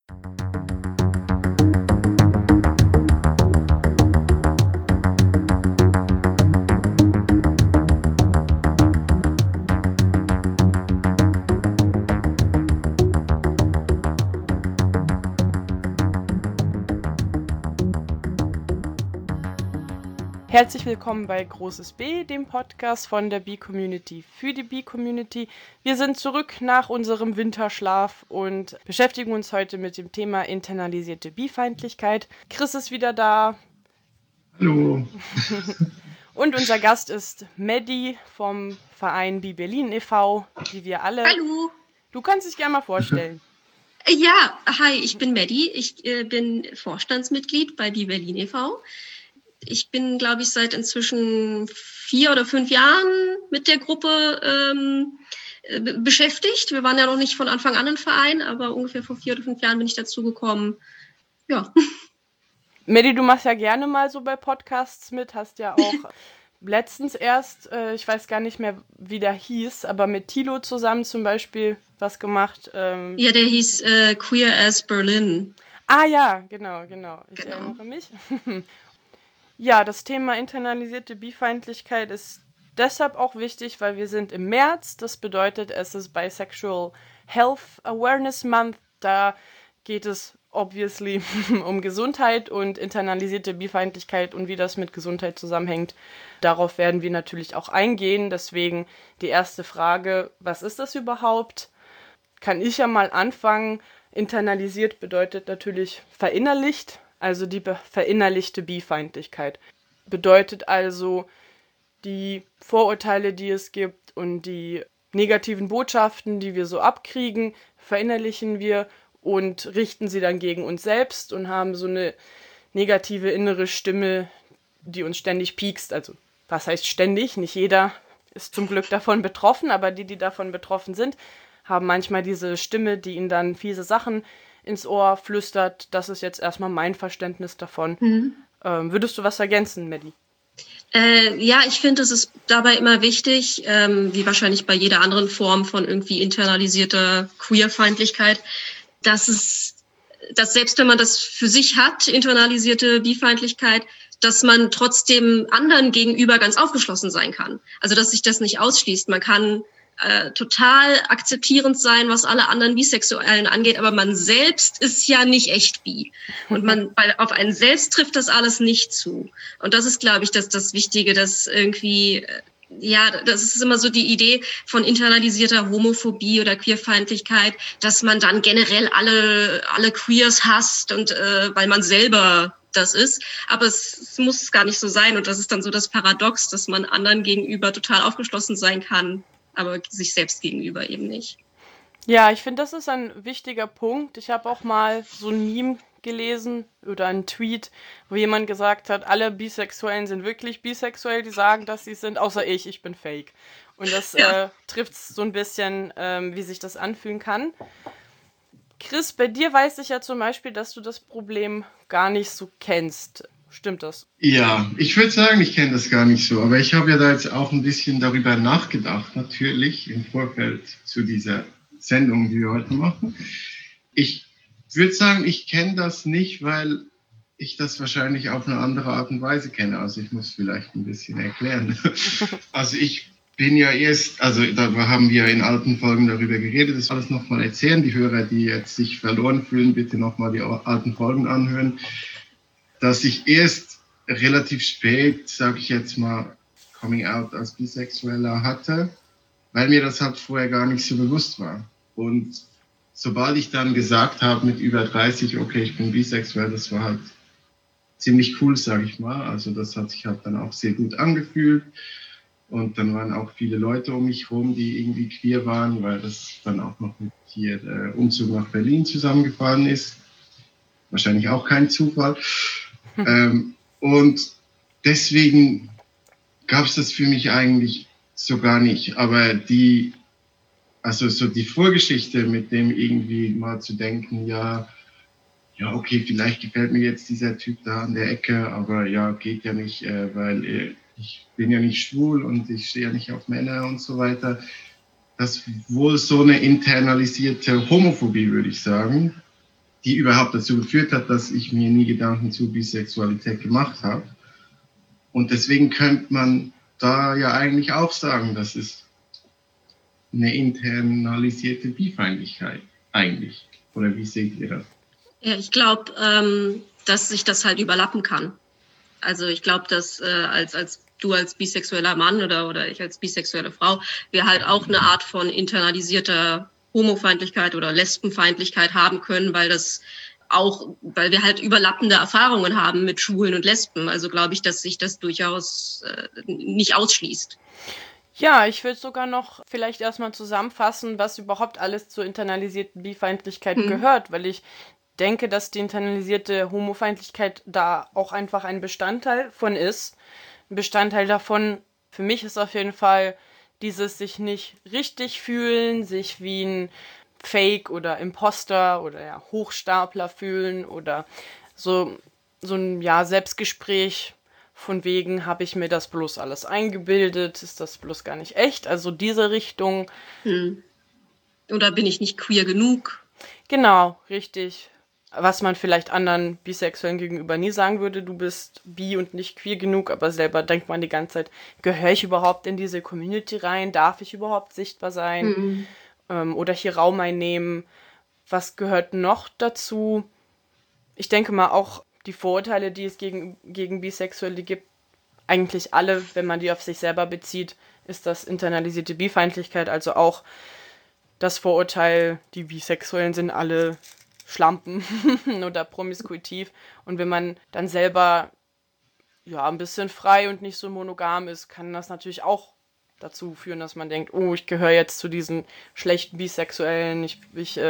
Herzlich willkommen bei Großes B, dem Podcast von der B-Community für die B-Community. Wir sind zurück nach unserem Winterschlaf und beschäftigen uns heute mit dem Thema internalisierte B-Feindlichkeit. Chris ist wieder da. Hallo. Und unser Gast ist Maddie vom Verein B-Berlin e.V., wie wir alle. Hallo. Du kannst dich gerne mal vorstellen. Ja, hi, ich bin Maddie. Ich bin Vorstandsmitglied bei B-Berlin e.V. Ich bin, glaube ich, seit inzwischen 4 oder 5 Jahren mit der Gruppe beschäftigt. Wir waren ja noch nicht von Anfang an ein Verein, aber ungefähr vor 4 oder 5 Jahren bin ich dazu gekommen. Ja. Maddie, du machst ja gerne mal so bei Podcasts mit, hast ja auch letztens erst, ich weiß gar nicht mehr, wie der hieß, aber mit Thilo zusammen zum Beispiel was gemacht. Ja, der hieß Queer as Berlin. Ah ja, genau. Ich erinnere mich. Ja, das Thema internalisierte Bifeindlichkeit ist deshalb auch wichtig, weil wir sind im März. Das bedeutet, es ist Bisexual Health Awareness Month. Da geht es obviously um Gesundheit und internalisierte Bifeindlichkeit und wie das mit Gesundheit zusammenhängt. Darauf werden wir natürlich auch eingehen. Deswegen die erste Frage, was ist das überhaupt? Kann ich ja mal anfangen. Internalisiert bedeutet natürlich verinnerlicht. Also die verinnerlichte Bifeindlichkeit. Bedeutet also, die Vorurteile, die es gibt und die negativen Botschaften, die wir so abkriegen, verinnerlichen wir und richten sie dann gegen uns selbst und haben so eine negative innere Stimme, die uns ständig piekst. Also was heißt ständig? Nicht jeder ist zum Glück davon betroffen, aber die davon betroffen sind, haben manchmal diese Stimme, die ihnen dann fiese Sachen ins Ohr flüstert. Das ist jetzt erstmal mein Verständnis davon. Würdest du was ergänzen, Maddie? Ja, ich finde, es ist dabei immer wichtig, wie wahrscheinlich bei jeder anderen Form von irgendwie internalisierter Queerfeindlichkeit, dass selbst wenn man das für sich hat, internalisierte Bifeindlichkeit, dass man trotzdem anderen gegenüber ganz aufgeschlossen sein kann. Also dass sich das nicht ausschließt. Man kann total akzeptierend sein, was alle anderen Bisexuellen angeht, aber man selbst ist ja nicht echt bi. Und weil auf einen selbst trifft das alles nicht zu. Und das ist, glaube ich, das Wichtige, dass irgendwie, das ist immer so die Idee von internalisierter Homophobie oder Queerfeindlichkeit, dass man dann generell alle Queers hasst und weil man selber das ist. Aber es muss gar nicht so sein. Und das ist dann so das Paradox, dass man anderen gegenüber total aufgeschlossen sein kann, aber sich selbst gegenüber eben nicht. Ja, ich finde, das ist ein wichtiger Punkt. Ich habe auch mal so ein Meme gelesen oder einen Tweet, wo jemand gesagt hat, alle Bisexuellen sind wirklich bisexuell, die sagen, dass sie sind, außer ich bin fake. Und das trifft so ein bisschen, wie sich das anfühlen kann. Chris, bei dir weiß ich ja zum Beispiel, dass du das Problem gar nicht so kennst. Stimmt das? Ja, ich würde sagen, ich kenne das gar nicht so, aber ich habe ja da jetzt auch ein bisschen darüber nachgedacht, natürlich im Vorfeld zu dieser Sendung, die wir heute machen. Ich würde sagen, ich kenne das nicht, weil ich das wahrscheinlich auf eine andere Art und Weise kenne. Also ich muss vielleicht ein bisschen erklären. Also ich bin ja da haben wir in alten Folgen darüber geredet, das alles nochmal erzählen. Die Hörer, die jetzt sich verloren fühlen, bitte nochmal die alten Folgen anhören. Dass ich erst relativ spät, sage ich jetzt mal, Coming Out als Bisexueller hatte, weil mir das halt vorher gar nicht so bewusst war. Und sobald ich dann gesagt habe mit über 30, okay, ich bin bisexuell, das war halt ziemlich cool, sage ich mal. Also das hat sich halt dann auch sehr gut angefühlt. Und dann waren auch viele Leute um mich herum, die irgendwie queer waren, weil das dann auch noch mit hier der Umzug nach Berlin zusammengefahren ist. Wahrscheinlich auch kein Zufall. Und deswegen gab es das für mich eigentlich so gar nicht. Aber die Vorgeschichte mit dem irgendwie mal zu denken, ja, okay, vielleicht gefällt mir jetzt dieser Typ da an der Ecke, aber ja, geht ja nicht, weil ich bin ja nicht schwul und ich stehe ja nicht auf Männer und so weiter. Das ist wohl so eine internalisierte Homophobie, würde ich sagen. die überhaupt dazu geführt hat, dass ich mir nie Gedanken zu Bisexualität gemacht habe. Und deswegen könnte man da ja eigentlich auch sagen, dass es eine internalisierte Bifeindlichkeit eigentlich. Oder wie seht ihr das? Ja, ich glaube, dass sich das halt überlappen kann. Also ich glaube, dass als du als bisexueller Mann oder ich als bisexuelle Frau, wir halt auch eine Art von internalisierter Homofeindlichkeit oder Lesbenfeindlichkeit haben können, weil wir halt überlappende Erfahrungen haben mit Schwulen und Lesben. Also glaube ich, dass sich das durchaus nicht ausschließt. Ja, ich würde sogar noch vielleicht erstmal zusammenfassen, was überhaupt alles zur internalisierten Bifeindlichkeit gehört, weil ich denke, dass die internalisierte Homofeindlichkeit da auch einfach ein Bestandteil von ist. Ein Bestandteil davon, für mich ist auf jeden Fall dieses sich nicht richtig fühlen, sich wie ein Fake oder Imposter oder ja, Hochstapler fühlen oder so ein Selbstgespräch von wegen, habe ich mir das bloß alles eingebildet, ist das bloß gar nicht echt, also diese Richtung. Oder bin ich nicht queer genug? Genau, richtig. Was man vielleicht anderen Bisexuellen gegenüber nie sagen würde, du bist bi und nicht queer genug, aber selber denkt man die ganze Zeit, gehöre ich überhaupt in diese Community rein? Darf ich überhaupt sichtbar sein? Oder hier Raum einnehmen? Was gehört noch dazu? Ich denke mal auch die Vorurteile, die es gegen Bisexuelle gibt, eigentlich alle, wenn man die auf sich selber bezieht, ist das internalisierte Bifeindlichkeit, also auch das Vorurteil, die Bisexuellen sind alle Schlampen oder promiskuitiv. Und wenn man dann selber ein bisschen frei und nicht so monogam ist, kann das natürlich auch dazu führen, dass man denkt, oh, ich gehöre jetzt zu diesen schlechten Bisexuellen, ich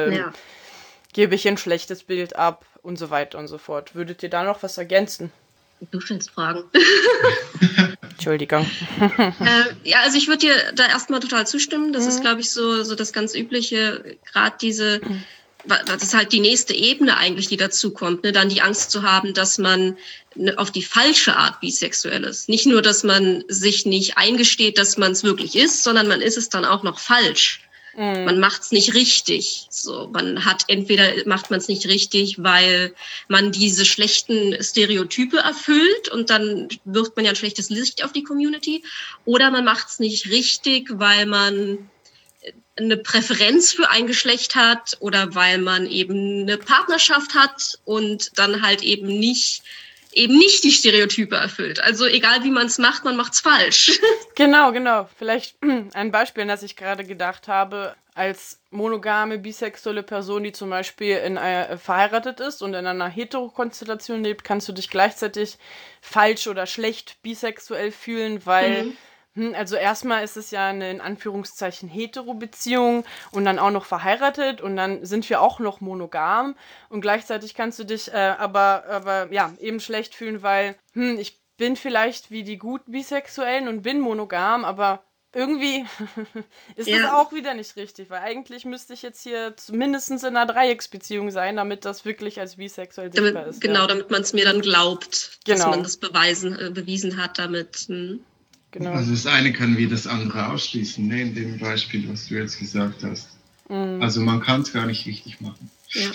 gebe ich ein schlechtes Bild ab und so weiter und so fort. Würdet ihr da noch was ergänzen? Du stellst Fragen. Entschuldigung. Also ich würde dir da erstmal total zustimmen. Das ist, glaube ich, so das ganz Übliche, gerade das ist halt die nächste Ebene eigentlich, die dazu kommt, ne? Dann die Angst zu haben, dass man auf die falsche Art bisexuell ist. Nicht nur, dass man sich nicht eingesteht, dass man es wirklich ist, sondern man ist es dann auch noch falsch. Man macht es nicht richtig. So, entweder macht man es nicht richtig, weil man diese schlechten Stereotype erfüllt und dann wirft man ja ein schlechtes Licht auf die Community, oder man macht es nicht richtig, weil man eine Präferenz für ein Geschlecht hat oder weil man eben eine Partnerschaft hat und dann halt eben nicht die Stereotype erfüllt. Also egal wie man es macht es falsch. Genau. Vielleicht ein Beispiel, an das ich gerade gedacht habe. Als monogame, bisexuelle Person, die zum Beispiel verheiratet ist und in einer Heterokonstellation lebt, kannst du dich gleichzeitig falsch oder schlecht bisexuell fühlen, weil also erstmal ist es ja eine in Anführungszeichen Hetero-Beziehung und dann auch noch verheiratet und dann sind wir auch noch monogam und gleichzeitig kannst du dich aber eben schlecht fühlen, weil ich bin vielleicht wie die guten Bisexuellen und bin monogam, aber irgendwie ist das auch wieder nicht richtig, weil eigentlich müsste ich jetzt hier mindestens in einer Dreiecksbeziehung sein, damit das wirklich als bisexuell sichtbar ist. Genau, damit man es mir dann glaubt, dass man das bewiesen hat damit. Genau. Also das eine kann wie das andere ausschließen, ne, in dem Beispiel, was du jetzt gesagt hast. Also man kann es gar nicht richtig machen. Ja.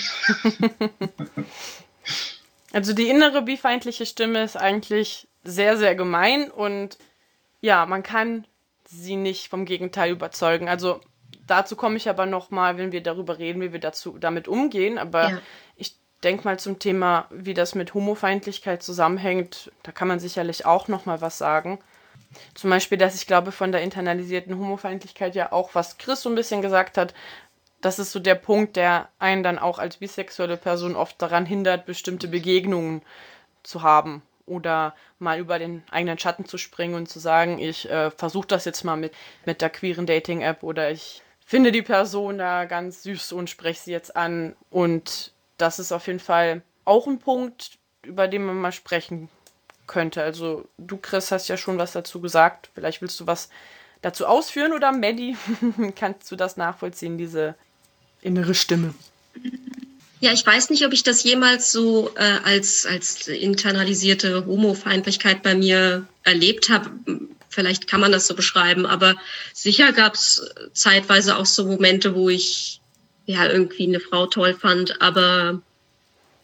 Also die innere bifeindliche Stimme ist eigentlich sehr, sehr gemein und ja, man kann sie nicht vom Gegenteil überzeugen. Also dazu komme ich aber nochmal, wenn wir darüber reden, wie wir damit umgehen. Aber ich denke mal zum Thema, wie das mit Homofeindlichkeit zusammenhängt, da kann man sicherlich auch nochmal was sagen. Zum Beispiel, dass ich glaube, von der internalisierten Homofeindlichkeit ja auch, was Chris so ein bisschen gesagt hat, das ist so der Punkt, der einen dann auch als bisexuelle Person oft daran hindert, bestimmte Begegnungen zu haben oder mal über den eigenen Schatten zu springen und zu sagen, ich versuche das jetzt mal mit der queeren Dating-App oder ich finde die Person da ganz süß und spreche sie jetzt an. Und das ist auf jeden Fall auch ein Punkt, über den man mal sprechen könnte. Also du, Chris, hast ja schon was dazu gesagt. Vielleicht willst du was dazu ausführen oder Maddie, kannst du das nachvollziehen, diese innere Stimme? Ja, ich weiß nicht, ob ich das jemals so als internalisierte Homofeindlichkeit bei mir erlebt habe. Vielleicht kann man das so beschreiben, aber sicher gab es zeitweise auch so Momente, wo ich ja irgendwie eine Frau toll fand, aber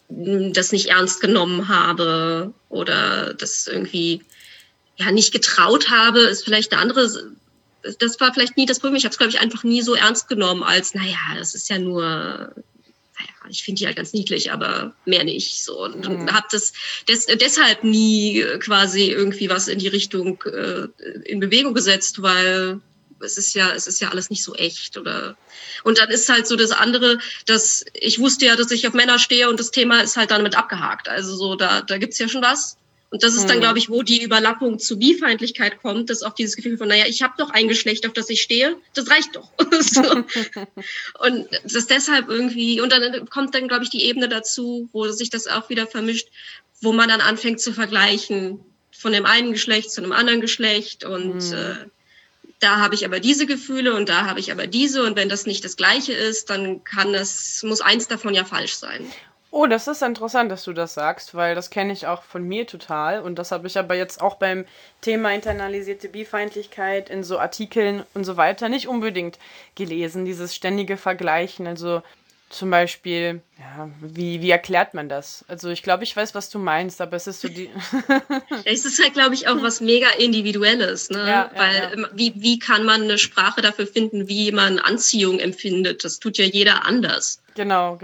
das nicht ernst genommen habe oder das irgendwie nicht getraut habe, ist vielleicht eine andere. Das war vielleicht nie das Problem. Ich habe es, glaube ich, einfach nie so ernst genommen als, das ist ja nur, ich finde die halt ganz niedlich, aber mehr nicht. So. Und habe das deshalb nie quasi irgendwie was in die Richtung in Bewegung gesetzt, weil es ist ja alles nicht so echt. Und dann ist halt so das andere, dass ich wusste ja, dass ich auf Männer stehe und das Thema ist halt damit abgehakt. Also so, da gibt's ja schon was. Und das ist dann, glaube ich, wo die Überlappung zu Bifeindlichkeit kommt, dass auch dieses Gefühl von, ich habe doch ein Geschlecht, auf das ich stehe, das reicht doch. So. Und das deshalb irgendwie, und dann kommt dann, glaube ich, die Ebene dazu, wo sich das auch wieder vermischt, wo man dann anfängt zu vergleichen von dem einen Geschlecht zu einem anderen Geschlecht und da habe ich aber diese Gefühle und da habe ich aber diese und wenn das nicht das Gleiche ist, dann muss eins davon ja falsch sein. Oh, das ist interessant, dass du das sagst, weil das kenne ich auch von mir total. Und das habe ich aber jetzt auch beim Thema internalisierte Bifeindlichkeit in so Artikeln und so weiter nicht unbedingt gelesen, dieses ständige Vergleichen. Also zum Beispiel, wie erklärt man das? Also ich glaube, ich weiß, was du meinst, aber es ist so die... Es ist halt, glaube ich, auch was mega Individuelles, ne? Ja, weil wie kann man eine Sprache dafür finden, wie man Anziehung empfindet? Das tut ja jeder anders. Genau.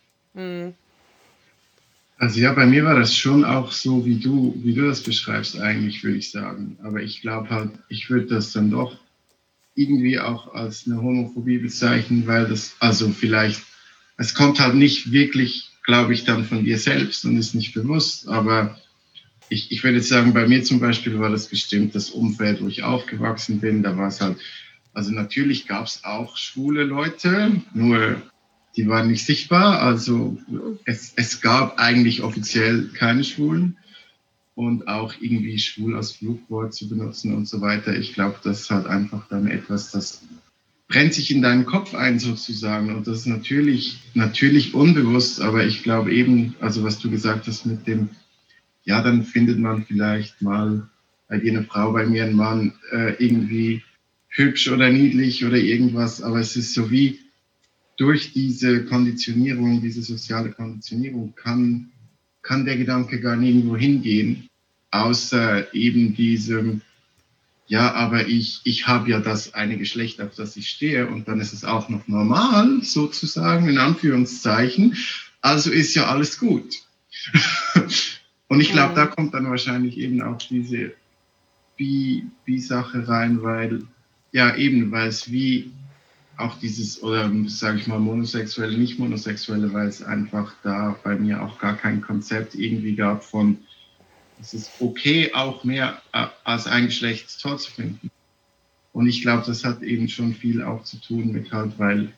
Also ja, bei mir war das schon auch so, wie du das beschreibst eigentlich, würde ich sagen. Aber ich glaube halt, ich würde das dann doch irgendwie auch als eine Homophobie bezeichnen, weil das, also vielleicht, es kommt halt nicht wirklich, glaube ich, dann von dir selbst und ist nicht bewusst. Aber ich würde jetzt sagen, bei mir zum Beispiel war das bestimmt das Umfeld, wo ich aufgewachsen bin. Da war es halt, also natürlich gab es auch schwule Leute, nur die waren nicht sichtbar, also es gab eigentlich offiziell keine Schwulen und auch irgendwie schwul als Fluchwort zu benutzen und so weiter. Ich glaube, das hat einfach dann etwas, das brennt sich in deinen Kopf ein sozusagen und das ist natürlich unbewusst, aber ich glaube eben, also was du gesagt hast mit dem, dann findet man vielleicht mal bei dir eine Frau, bei mir ein Mann irgendwie hübsch oder niedlich oder irgendwas, aber es ist so wie durch diese Konditionierung, diese soziale Konditionierung kann der Gedanke gar nirgendwo hingehen, außer eben diesem, aber ich habe ja das eine Geschlecht, auf das ich stehe und dann ist es auch noch normal, sozusagen, in Anführungszeichen, also ist ja alles gut. Und ich glaube, da kommt dann wahrscheinlich eben auch diese Bi-Sache rein, weil es wie auch dieses, oder sage ich mal, Monosexuelle, nicht Monosexuelle, weil es einfach da bei mir auch gar kein Konzept irgendwie gab von, es ist okay, auch mehr als ein Geschlecht toll zu finden. Und ich glaube, das hat eben schon viel auch zu tun mit halt, weil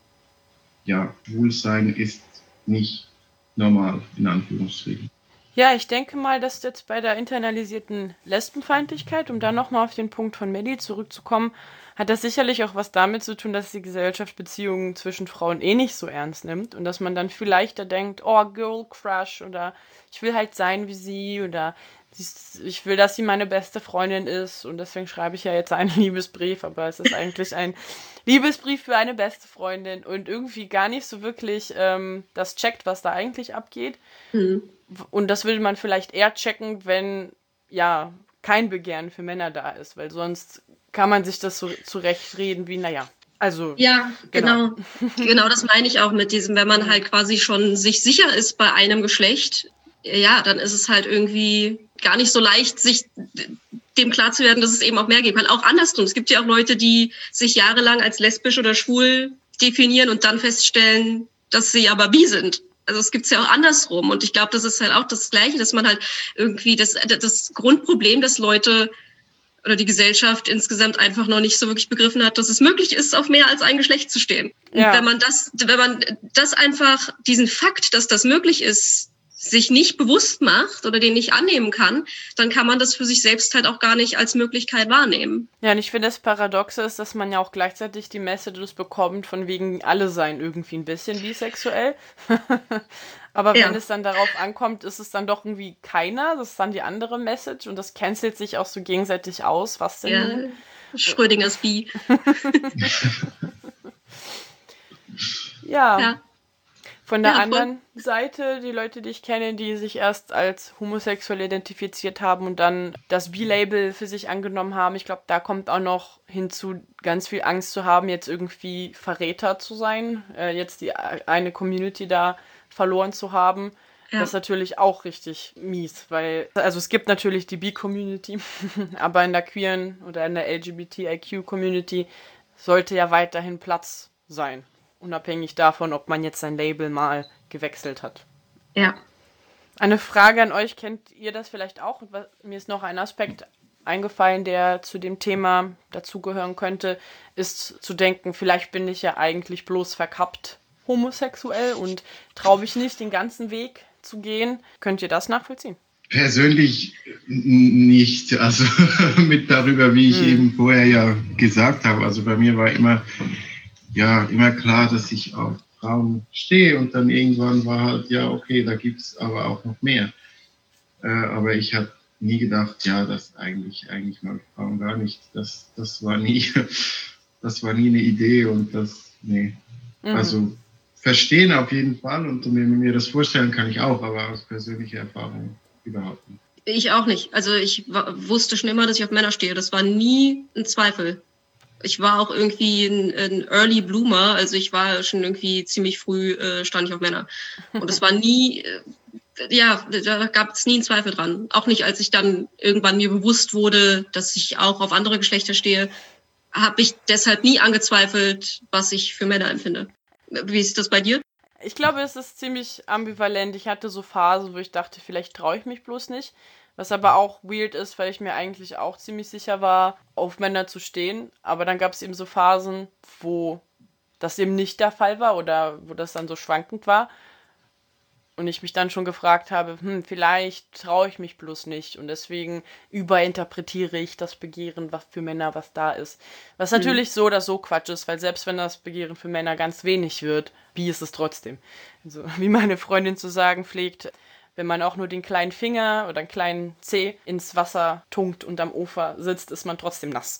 Schwulsein ist nicht normal, in Anführungsstrichen. Ja, ich denke mal, dass jetzt bei der internalisierten Lesbenfeindlichkeit, um dann nochmal auf den Punkt von Melly zurückzukommen, hat das sicherlich auch was damit zu tun, dass die Gesellschaft Beziehungen zwischen Frauen nicht so ernst nimmt und dass man dann viel leichter denkt, oh, Girl Crush oder ich will halt sein wie sie oder ich will, dass sie meine beste Freundin ist und deswegen schreibe ich ja jetzt einen Liebesbrief, aber es ist eigentlich ein Liebesbrief für eine beste Freundin und irgendwie gar nicht so wirklich das checkt, was da eigentlich abgeht. Und das würde man vielleicht eher checken, wenn kein Begehren für Männer da ist, weil sonst kann man sich das so zurechtreden wie, also. Ja, genau. Genau, das meine ich auch mit diesem, wenn man halt quasi schon sich sicher ist bei einem Geschlecht, dann ist es halt irgendwie gar nicht so leicht, sich dem klar zu werden, dass es eben auch mehr geben kann. Auch andersrum. Es gibt ja auch Leute, die sich jahrelang als lesbisch oder schwul definieren und dann feststellen, dass sie aber bi sind. Also es gibt's ja auch andersrum. Und ich glaube, das ist halt auch das Gleiche, dass man halt irgendwie das Grundproblem, dass Leute oder die Gesellschaft insgesamt einfach noch nicht so wirklich begriffen hat, dass es möglich ist, auf mehr als ein Geschlecht zu stehen. Ja. Und wenn man das einfach, diesen Fakt, dass das möglich ist, sich nicht bewusst macht oder den nicht annehmen kann, dann kann man das für sich selbst halt auch gar nicht als Möglichkeit wahrnehmen. Ja, und ich finde, das Paradoxe ist, dass man ja auch gleichzeitig die Messages bekommt, von wegen alle seien irgendwie ein bisschen bisexuell. Aber wenn es dann darauf ankommt, ist es dann doch irgendwie keiner. Das ist dann die andere Message und das cancelt sich auch so gegenseitig aus. Was denn? Ja, Schrödingers Bi. Ja. Von der Ja, voll. anderen Seite, die Leute, die ich kenne, die sich erst als homosexuell identifiziert haben und dann das B-Label für sich angenommen haben, ich glaube, da kommt auch noch hinzu, ganz viel Angst zu haben, jetzt irgendwie Verräter zu sein, jetzt die eine Community da verloren zu haben. Das ist Ja, natürlich auch richtig mies, weil, also es gibt natürlich die B-Community, aber in der queeren oder in der LGBTIQ-Community sollte ja weiterhin Platz sein. Unabhängig davon, ob man jetzt sein Label mal gewechselt hat. ja. Eine Frage an euch, kennt ihr das vielleicht auch? Mir ist noch ein Aspekt eingefallen, der zu dem Thema dazugehören könnte, ist zu denken, vielleicht bin ich ja eigentlich bloß verkappt homosexuell und traue mich nicht, den ganzen Weg zu gehen. Könnt ihr das nachvollziehen? Persönlich nicht, also mit darüber, wie ich eben vorher ja gesagt habe. Also bei mir war immer klar, dass ich auf Frauen stehe und dann irgendwann war halt, ja, okay, da gibt es aber auch noch mehr. Aber ich habe nie gedacht, ja, das eigentlich mag ich Frauen gar nicht. Das war nie, das war nie eine Idee und nee. Also verstehen auf jeden Fall und mir das vorstellen kann ich auch, aber aus persönlicher Erfahrung überhaupt nicht. Ich auch nicht. Also ich wusste schon immer, dass ich auf Männer stehe. Das war nie ein Zweifel. Ich war auch irgendwie ein Early Bloomer, also ich war schon irgendwie ziemlich früh, stand ich auf Männer. Und es war nie, da gab es nie einen Zweifel dran. Auch nicht, als ich dann irgendwann mir bewusst wurde, dass ich auch auf andere Geschlechter stehe, habe ich deshalb nie angezweifelt, was ich für Männer empfinde. Wie ist das bei dir? Ich glaube, es ist ziemlich ambivalent. Ich hatte so Phasen, wo ich dachte, vielleicht traue ich mich bloß nicht. Was aber auch weird ist, weil ich mir eigentlich auch ziemlich sicher war, auf Männer zu stehen. Aber dann gab es eben so Phasen, wo das eben nicht der Fall war oder wo das dann so schwankend war. Und ich mich dann schon gefragt habe, vielleicht traue ich mich bloß nicht. Und deswegen überinterpretiere ich das Begehren, was für Männer was da ist. Was natürlich so oder so Quatsch ist, weil selbst wenn das Begehren für Männer ganz wenig wird, wie ist es trotzdem? Also, wie meine Freundin zu sagen pflegt, wenn man auch nur den kleinen Finger oder einen kleinen Zeh ins Wasser tunkt und am Ufer sitzt, ist man trotzdem nass.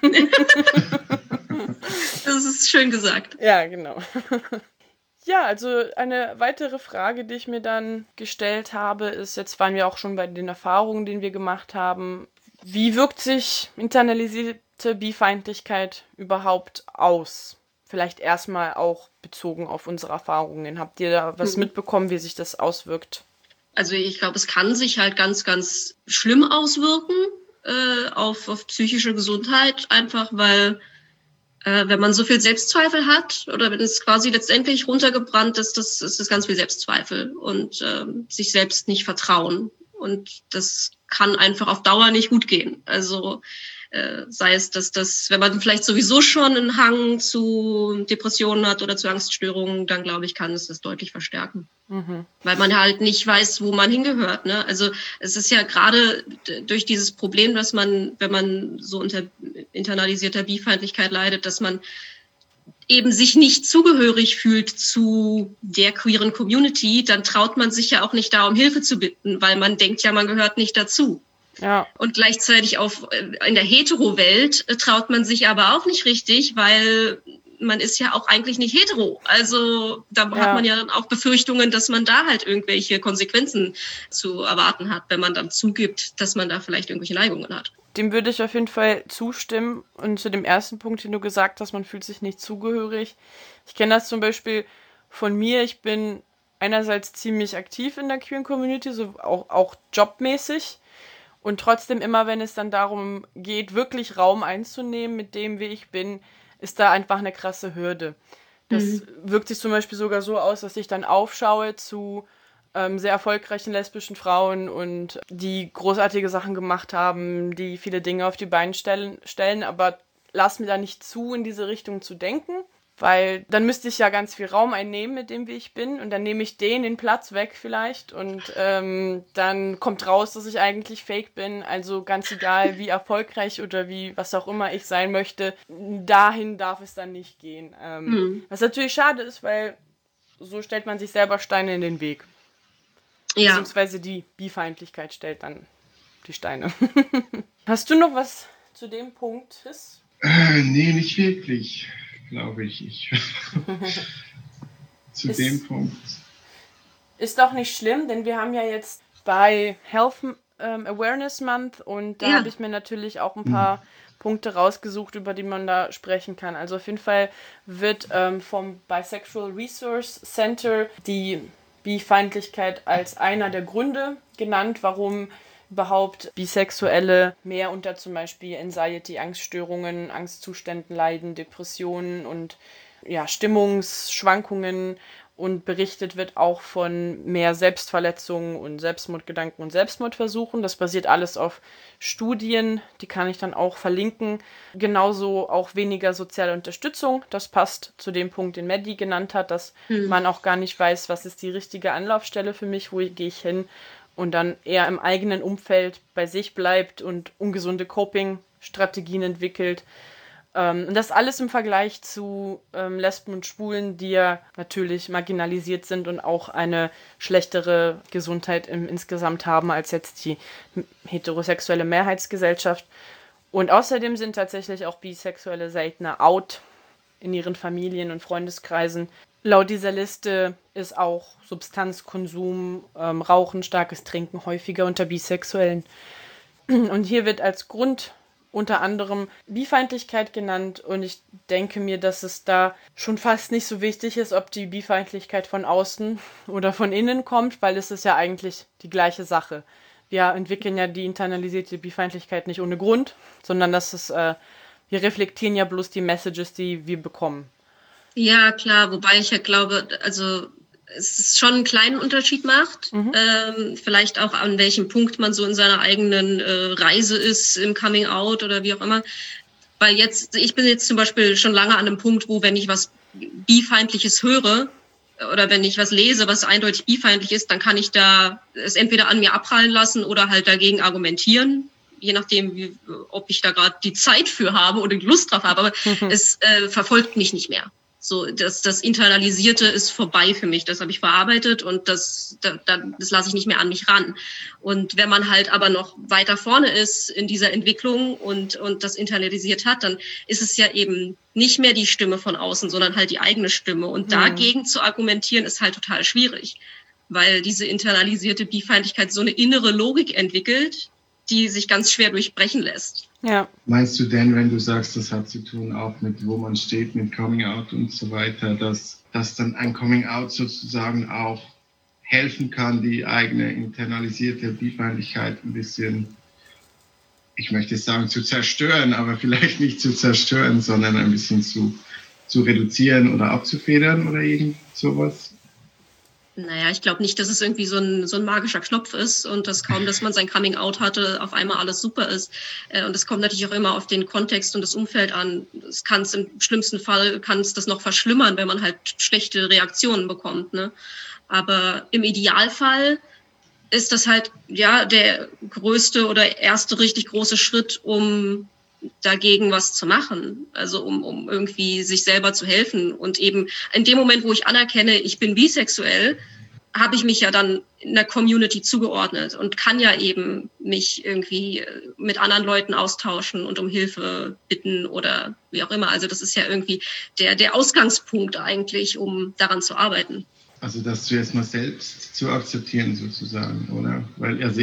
Das ist schön gesagt. Ja, genau. Ja, also eine weitere Frage, die ich mir dann gestellt habe, ist, jetzt waren wir auch schon bei den Erfahrungen, die wir gemacht haben. Wie wirkt sich internalisierte Bifeindlichkeit überhaupt aus? Vielleicht erstmal auch bezogen auf unsere Erfahrungen. Habt ihr da was mitbekommen, wie sich das auswirkt? Also ich glaube, es kann sich halt ganz, ganz schlimm auswirken auf psychische Gesundheit, einfach weil wenn man so viel Selbstzweifel hat oder wenn es quasi letztendlich runtergebrannt ist, ist das ganz viel Selbstzweifel und sich selbst nicht vertrauen. Und das kann einfach auf Dauer nicht gut gehen. Also sei es, dass wenn man vielleicht sowieso schon einen Hang zu Depressionen hat oder zu Angststörungen, dann glaube ich, kann es das deutlich verstärken. Weil man halt nicht weiß, wo man hingehört. Ne? Also es ist ja gerade durch dieses Problem, dass man, wenn man so unter internalisierter Bifeindlichkeit leidet, dass man eben sich nicht zugehörig fühlt zu der queeren Community, dann traut man sich ja auch nicht da, um Hilfe zu bitten, weil man denkt ja, man gehört nicht dazu. Ja. Und gleichzeitig in der Hetero-Welt traut man sich aber auch nicht richtig, weil man ist ja auch eigentlich nicht hetero. Also da hat man ja dann auch Befürchtungen, dass man da halt irgendwelche Konsequenzen zu erwarten hat, wenn man dann zugibt, dass man da vielleicht irgendwelche Neigungen hat. Dem würde ich auf jeden Fall zustimmen. Und zu dem ersten Punkt, den du gesagt hast, man fühlt sich nicht zugehörig. Ich kenne das zum Beispiel von mir. Ich bin einerseits ziemlich aktiv in der queeren Community, so auch jobmäßig. Und trotzdem immer, wenn es dann darum geht, wirklich Raum einzunehmen mit dem, wie ich bin, ist da einfach eine krasse Hürde. Das wirkt sich zum Beispiel sogar so aus, dass ich dann aufschaue zu sehr erfolgreichen lesbischen Frauen und die großartige Sachen gemacht haben, die viele Dinge auf die Beine stellen, aber lass mir da nicht zu, in diese Richtung zu denken, weil dann müsste ich ja ganz viel Raum einnehmen mit dem, wie ich bin, und dann nehme ich den Platz weg vielleicht und dann kommt raus, dass ich eigentlich fake bin, also ganz egal, wie erfolgreich oder wie was auch immer ich sein möchte, dahin darf es dann nicht gehen. Was natürlich schade ist, weil so stellt man sich selber Steine in den Weg. Ja. Beziehungsweise die Bifeindlichkeit stellt dann die Steine. Hast du noch was zu dem Punkt, Chris? Nee, nicht wirklich, glaube ich. Zu dem Punkt. Ist doch nicht schlimm, denn wir haben ja jetzt bei Health Awareness Month und da Ja. habe ich mir natürlich auch ein paar Punkte rausgesucht, über die man da sprechen kann. Also auf jeden Fall wird vom Bisexual Resource Center die Bifeindlichkeit als einer der Gründe genannt, warum überhaupt Bisexuelle mehr unter zum Beispiel Anxiety, Angststörungen, Angstzuständen leiden, Depressionen und ja, Stimmungsschwankungen, und berichtet wird auch von mehr Selbstverletzungen und Selbstmordgedanken und Selbstmordversuchen. Das basiert alles auf Studien, die kann ich dann auch verlinken. Genauso auch weniger soziale Unterstützung. Das passt zu dem Punkt, den Maddie genannt hat, dass man auch gar nicht weiß, was ist die richtige Anlaufstelle für mich, wo gehe ich hin, und dann eher im eigenen Umfeld bei sich bleibt und ungesunde Coping-Strategien entwickelt. Und das alles im Vergleich zu Lesben und Schwulen, die ja natürlich marginalisiert sind und auch eine schlechtere Gesundheit insgesamt haben als jetzt die heterosexuelle Mehrheitsgesellschaft. Und außerdem sind tatsächlich auch Bisexuelle seltener out in ihren Familien und Freundeskreisen. Laut dieser Liste ist auch Substanzkonsum, Rauchen, starkes Trinken häufiger unter Bisexuellen. Und hier wird als Grund unter anderem Bifeindlichkeit genannt, und ich denke mir, dass es da schon fast nicht so wichtig ist, ob die Bifeindlichkeit von außen oder von innen kommt, weil es ist ja eigentlich die gleiche Sache. Wir entwickeln ja die internalisierte Bifeindlichkeit nicht ohne Grund, sondern wir reflektieren ja bloß die Messages, die wir bekommen. Ja, klar, wobei ich ja glaube, also es ist schon einen kleinen Unterschied macht, vielleicht auch an welchem Punkt man so in seiner eigenen Reise ist, im Coming Out oder wie auch immer. Weil ich bin jetzt zum Beispiel schon lange an einem Punkt, wo, wenn ich was Bifeindliches höre oder wenn ich was lese, was eindeutig bifeindlich ist, dann kann ich da es entweder an mir abprallen lassen oder halt dagegen argumentieren, je nachdem, ob ich da gerade die Zeit für habe oder die Lust drauf habe. Aber es verfolgt mich nicht mehr. So, das Internalisierte ist vorbei für mich. Das habe ich verarbeitet und das lasse ich nicht mehr an mich ran. Und wenn man halt aber noch weiter vorne ist in dieser Entwicklung und das internalisiert hat, dann ist es ja eben nicht mehr die Stimme von außen, sondern halt die eigene Stimme. Und dagegen zu argumentieren, ist halt total schwierig, weil diese internalisierte Bifeindlichkeit so eine innere Logik entwickelt, die sich ganz schwer durchbrechen lässt. Ja. Meinst du denn, wenn du sagst, das hat zu tun auch mit, wo man steht, mit Coming Out und so weiter, dass dann ein Coming Out sozusagen auch helfen kann, die eigene internalisierte Bifeindlichkeit ein bisschen, ich möchte sagen, zu zerstören, aber vielleicht nicht zu zerstören, sondern ein bisschen zu reduzieren oder abzufedern oder irgend sowas? Naja, ich glaube nicht, dass es irgendwie so ein magischer Knopf ist und dass kaum, dass man sein Coming-out hatte, auf einmal alles super ist. Und es kommt natürlich auch immer auf den Kontext und das Umfeld an. Es kann es im schlimmsten Fall, kann es das noch verschlimmern, wenn man halt schlechte Reaktionen bekommt, ne? Aber im Idealfall ist das halt, ja, der größte oder erste richtig große Schritt, um dagegen was zu machen, also um irgendwie sich selber zu helfen. Und eben in dem Moment, wo ich anerkenne, ich bin bisexuell, habe ich mich ja dann in der Community zugeordnet und kann ja eben mich irgendwie mit anderen Leuten austauschen und um Hilfe bitten oder wie auch immer. Also das ist ja irgendwie der Ausgangspunkt eigentlich, um daran zu arbeiten. Also das zuerst mal selbst zu akzeptieren sozusagen, oder? Weil also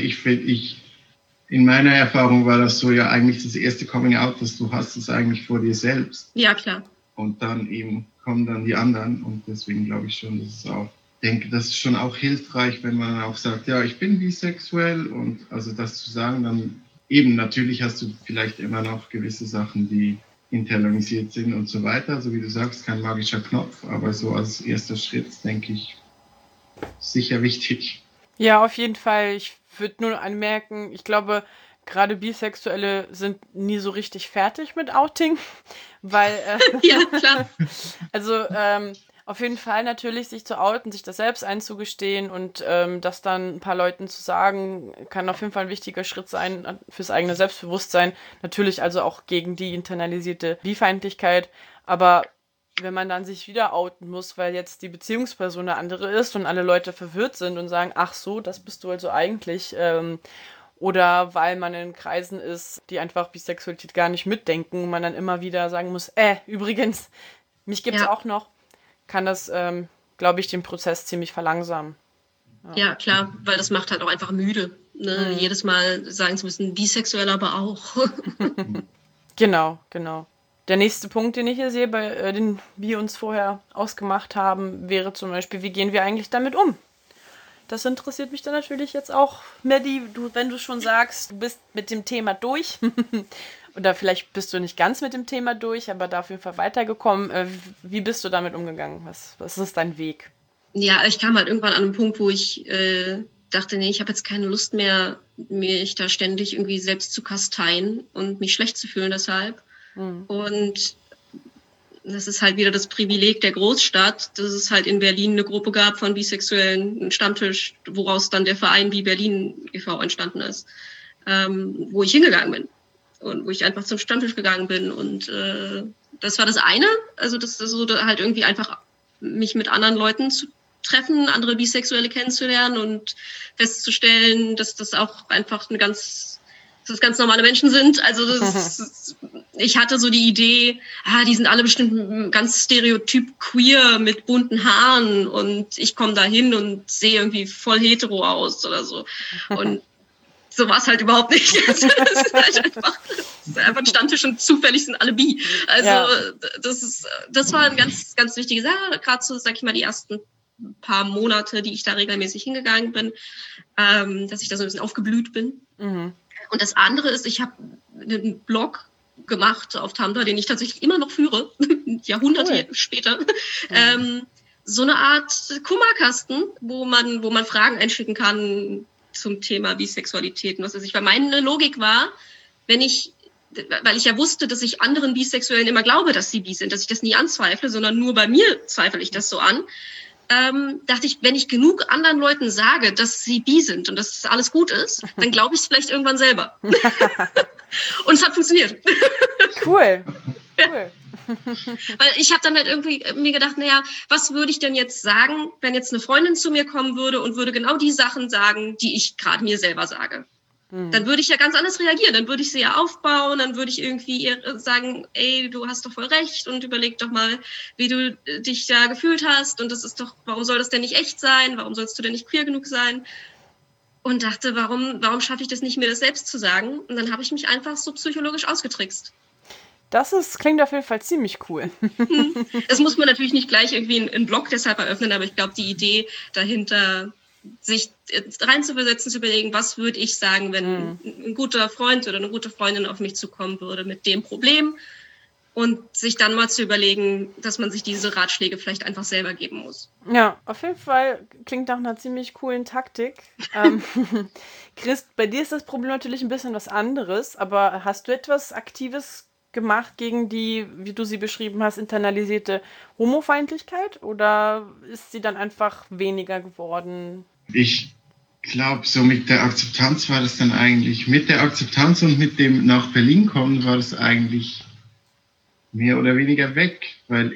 in meiner Erfahrung war das so, ja eigentlich das erste Coming Out, das du hast, ist eigentlich vor dir selbst. Ja, klar. Und dann eben kommen dann die anderen, und deswegen glaube ich schon, dass das ist schon auch hilfreich, wenn man auch sagt, ja, ich bin bisexuell, und also das zu sagen, dann eben natürlich hast du vielleicht immer noch gewisse Sachen, die internalisiert sind und so weiter, so wie du sagst, kein magischer Knopf, aber so als erster Schritt, denke ich, sicher wichtig. Ja, auf jeden Fall. Ich würde nur anmerken, ich glaube, gerade Bisexuelle sind nie so richtig fertig mit Outing, weil, Ja, klar. also auf jeden Fall natürlich sich zu outen, sich das selbst einzugestehen und das dann ein paar Leuten zu sagen, kann auf jeden Fall ein wichtiger Schritt sein fürs eigene Selbstbewusstsein. Natürlich also auch gegen die internalisierte Bifeindlichkeit, aber wenn man dann sich wieder outen muss, weil jetzt die Beziehungsperson eine andere ist und alle Leute verwirrt sind und sagen, ach so, das bist du also eigentlich, oder weil man in Kreisen ist, die einfach Bisexualität gar nicht mitdenken und man dann immer wieder sagen muss, übrigens, mich gibt's Ja. auch noch, kann das, glaube ich, den Prozess ziemlich verlangsamen. Ja, klar, weil das macht halt auch einfach müde, ne? Jedes Mal sagen zu müssen, bisexuell aber auch. Genau, genau. Der nächste Punkt, den ich hier sehe, den wir uns vorher ausgemacht haben, wäre zum Beispiel, wie gehen wir eigentlich damit um? Das interessiert mich dann natürlich jetzt auch, Maddie, wenn du schon sagst, du bist mit dem Thema durch. Oder vielleicht bist du nicht ganz mit dem Thema durch, aber da auf jeden Fall weitergekommen. Wie bist du damit umgegangen? Was ist dein Weg? Ja, ich kam halt irgendwann an einen Punkt, wo ich dachte, nee, ich habe jetzt keine Lust mehr, mich da ständig irgendwie selbst zu kasteien und mich schlecht zu fühlen deshalb. Und das ist halt wieder das Privileg der Großstadt, dass es halt in Berlin eine Gruppe gab von Bisexuellen, einen Stammtisch, woraus dann der Verein Bi Berlin e.V. entstanden ist, wo ich hingegangen bin und wo ich einfach zum Stammtisch gegangen bin. Und das war das eine, also das so halt irgendwie einfach mich mit anderen Leuten zu treffen, andere Bisexuelle kennenzulernen und festzustellen, dass das auch einfach dass das ganz normale Menschen sind. Also ich hatte so die Idee, die sind alle bestimmt ganz stereotyp queer mit bunten Haaren und ich komme da hin und sehe irgendwie voll hetero aus oder so. Und so war es halt überhaupt nicht. Das ist halt einfach ein Stammtisch und zufällig sind alle bi. Also das war eine ganz, ganz wichtige Sache, gerade so, sag ich mal, die ersten paar Monate, die ich da regelmäßig hingegangen bin, dass ich da so ein bisschen aufgeblüht bin. Und das andere ist, ich habe einen Blog gemacht auf Tumblr, den ich tatsächlich immer noch führe, Jahrhunderte später. So eine Art Kummerkasten, wo man Fragen einschicken kann zum Thema Bisexualität und was weiß ich. Weil meine Logik war, weil ich ja wusste, dass ich anderen Bisexuellen immer glaube, dass sie bi sind, dass ich das nie anzweifle, sondern nur bei mir zweifle ich das so an. Dachte ich, wenn ich genug anderen Leuten sage, dass sie bi sind und dass alles gut ist, dann glaube ich es vielleicht irgendwann selber. Und es hat funktioniert. Cool. Weil ich habe dann halt irgendwie mir gedacht, naja, was würde ich denn jetzt sagen, wenn jetzt eine Freundin zu mir kommen würde und würde genau die Sachen sagen, die ich gerade mir selber sage. Dann würde ich ja ganz anders reagieren. Dann würde ich sie ja aufbauen, dann würde ich irgendwie ihr sagen, ey, du hast doch voll recht und überleg doch mal, wie du dich da gefühlt hast und das ist doch, warum soll das denn nicht echt sein? Warum sollst du denn nicht queer genug sein? Und dachte, warum schaffe ich das nicht, mir das selbst zu sagen? Und dann habe ich mich einfach so psychologisch ausgetrickst. Klingt auf jeden Fall ziemlich cool. Das muss man natürlich nicht gleich irgendwie einen Blog deshalb eröffnen, aber ich glaube, die Idee dahinter, sich reinzuversetzen, zu überlegen, was würde ich sagen, wenn ein guter Freund oder eine gute Freundin auf mich zukommen würde mit dem Problem und sich dann mal zu überlegen, dass man sich diese Ratschläge vielleicht einfach selber geben muss. Ja, auf jeden Fall klingt nach einer ziemlich coolen Taktik. Christ, bei dir ist das Problem natürlich ein bisschen was anderes, aber hast du etwas Aktives gemacht gegen die, wie du sie beschrieben hast, internalisierte Homofeindlichkeit oder ist sie dann einfach weniger geworden? Ich glaube, so mit der Akzeptanz war das dann eigentlich, mit der Akzeptanz und mit dem nach Berlin kommen war das eigentlich mehr oder weniger weg, weil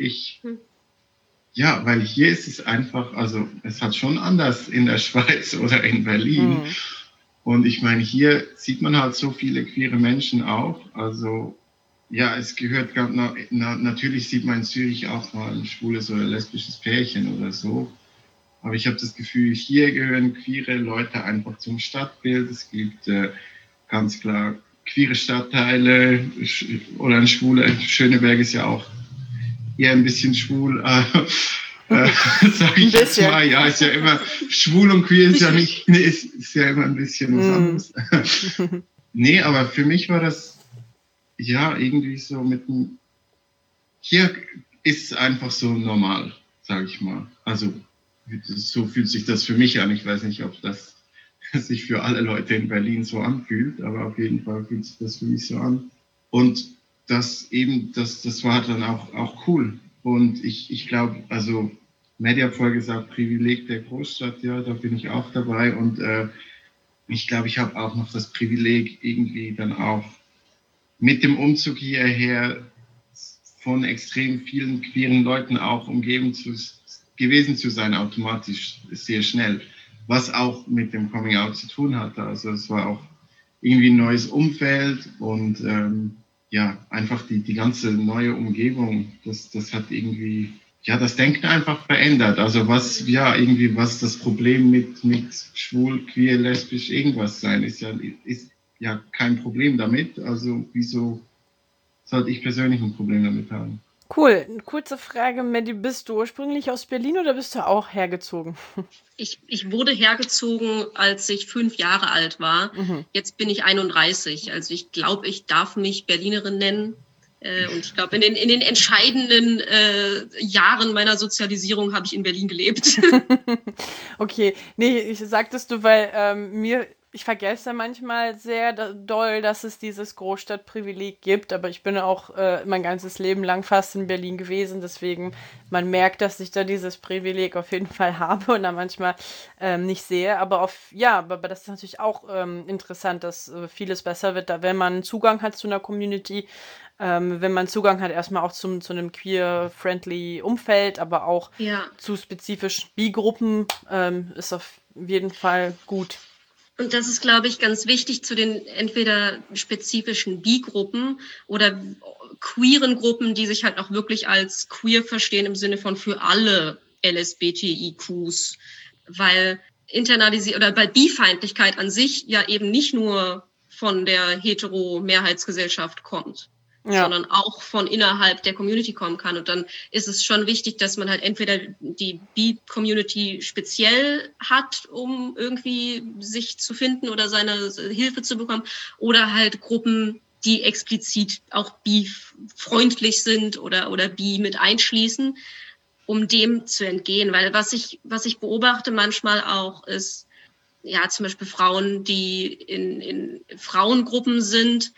weil hier ist es einfach, also es hat schon anders in der Schweiz oder in Berlin. Und ich meine, hier sieht man halt so viele queere Menschen auch, also ja, es gehört, natürlich sieht man in Zürich auch mal ein schwules oder lesbisches Pärchen oder so. Aber ich habe das Gefühl, hier gehören queere Leute einfach zum Stadtbild. Es gibt ganz klar queere Stadtteile oder ein schwuler. Schöneberg ist ja auch eher ein bisschen schwul. Sag ich jetzt mal. Ja, ist ja immer, schwul und queer ist ja nicht, ist ja immer ein bisschen was anderes. Nee, aber für mich war das ja irgendwie so hier ist es einfach so normal, sage ich mal. Also so fühlt sich das für mich an. Ich weiß nicht, ob das sich für alle Leute in Berlin so anfühlt, aber auf jeden Fall fühlt sich das für mich so an. Und das war dann auch cool. Und ich glaube, also Maddie hat vorher gesagt, Privileg der Großstadt, ja, da bin ich auch dabei. Und ich glaube, ich habe auch noch das Privileg, irgendwie dann auch mit dem Umzug hierher von extrem vielen queeren Leuten auch umgeben gewesen zu sein, automatisch sehr schnell, was auch mit dem Coming Out zu tun hatte. Also es war auch irgendwie ein neues Umfeld und einfach die ganze neue Umgebung, das hat irgendwie, das Denken einfach verändert. Also was das Problem mit schwul, queer, lesbisch, irgendwas sein ist ja kein Problem damit. Also wieso sollte ich persönlich ein Problem damit haben? Cool. Eine kurze Frage, Maddie, bist du ursprünglich aus Berlin oder bist du auch hergezogen? Ich wurde hergezogen, als ich 5 Jahre alt war. Jetzt bin ich 31. Also ich glaube, ich darf mich Berlinerin nennen. Und ich glaube, in den entscheidenden Jahren meiner Sozialisierung habe ich in Berlin gelebt. Okay, nee, ich sagtest du, weil ich vergesse manchmal sehr doll, dass es dieses Großstadtprivileg gibt, aber ich bin auch mein ganzes Leben lang fast in Berlin gewesen, deswegen man merkt, dass ich da dieses Privileg auf jeden Fall habe und da manchmal nicht sehe, aber aber das ist natürlich auch interessant, dass vieles besser wird, da wenn man Zugang hat zu einer Community, wenn man Zugang hat erstmal auch zu einem queer-friendly Umfeld, aber auch zu spezifischen B-Gruppen, ist auf jeden Fall gut. Und das ist, glaube ich, ganz wichtig zu den entweder spezifischen Bi-Gruppen oder queeren Gruppen, die sich halt auch wirklich als queer verstehen im Sinne von für alle LSBTIQs, weil weil Bifeindlichkeit an sich ja eben nicht nur von der hetero-Mehrheitsgesellschaft kommt, sondern auch von innerhalb der Community kommen kann. Und dann ist es schon wichtig, dass man halt entweder die Bi-Community speziell hat, um irgendwie sich zu finden oder seine Hilfe zu bekommen, oder halt Gruppen, die explizit auch bi-freundlich sind oder bi mit einschließen, um dem zu entgehen. Weil was ich beobachte manchmal auch ist, zum Beispiel Frauen, die in Frauengruppen sind,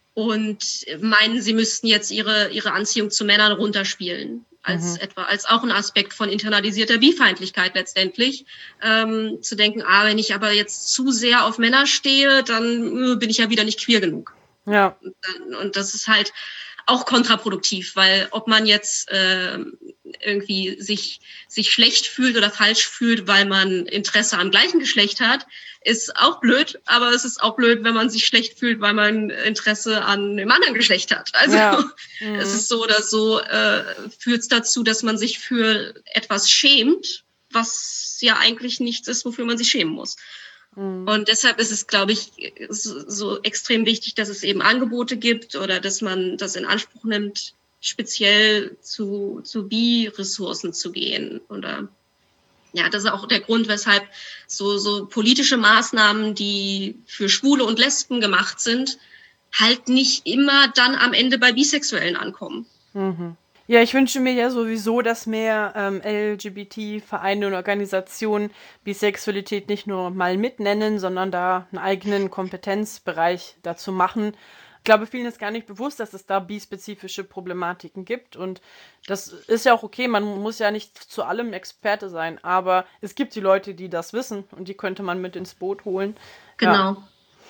und meinen, sie müssten jetzt ihre Anziehung zu Männern runterspielen. Als auch ein Aspekt von internalisierter Bifeindlichkeit letztendlich. Zu denken, wenn ich aber jetzt zu sehr auf Männer stehe, dann bin ich ja wieder nicht queer genug. Ja. Und das ist halt auch kontraproduktiv, weil ob man jetzt irgendwie sich schlecht fühlt oder falsch fühlt, weil man Interesse am gleichen Geschlecht hat, ist auch blöd, aber es ist auch blöd, wenn man sich schlecht fühlt, weil man Interesse an einem anderen Geschlecht hat. Also es ist so oder so, führt es dazu, dass man sich für etwas schämt, was ja eigentlich nichts ist, wofür man sich schämen muss. Und deshalb ist es, glaube ich, so extrem wichtig, dass es eben Angebote gibt oder dass man das in Anspruch nimmt, speziell zu Bi-Ressourcen zu gehen. Oder das ist auch der Grund, weshalb so politische Maßnahmen, die für Schwule und Lesben gemacht sind, halt nicht immer dann am Ende bei Bisexuellen ankommen. Ja, ich wünsche mir ja sowieso, dass mehr LGBT-Vereine und Organisationen Bisexualität nicht nur mal mitnennen, sondern da einen eigenen Kompetenzbereich dazu machen. Ich glaube, vielen ist gar nicht bewusst, dass es da bispezifische Problematiken gibt und das ist ja auch okay, man muss ja nicht zu allem Experte sein, aber es gibt die Leute, die das wissen und die könnte man mit ins Boot holen. Genau. Ja.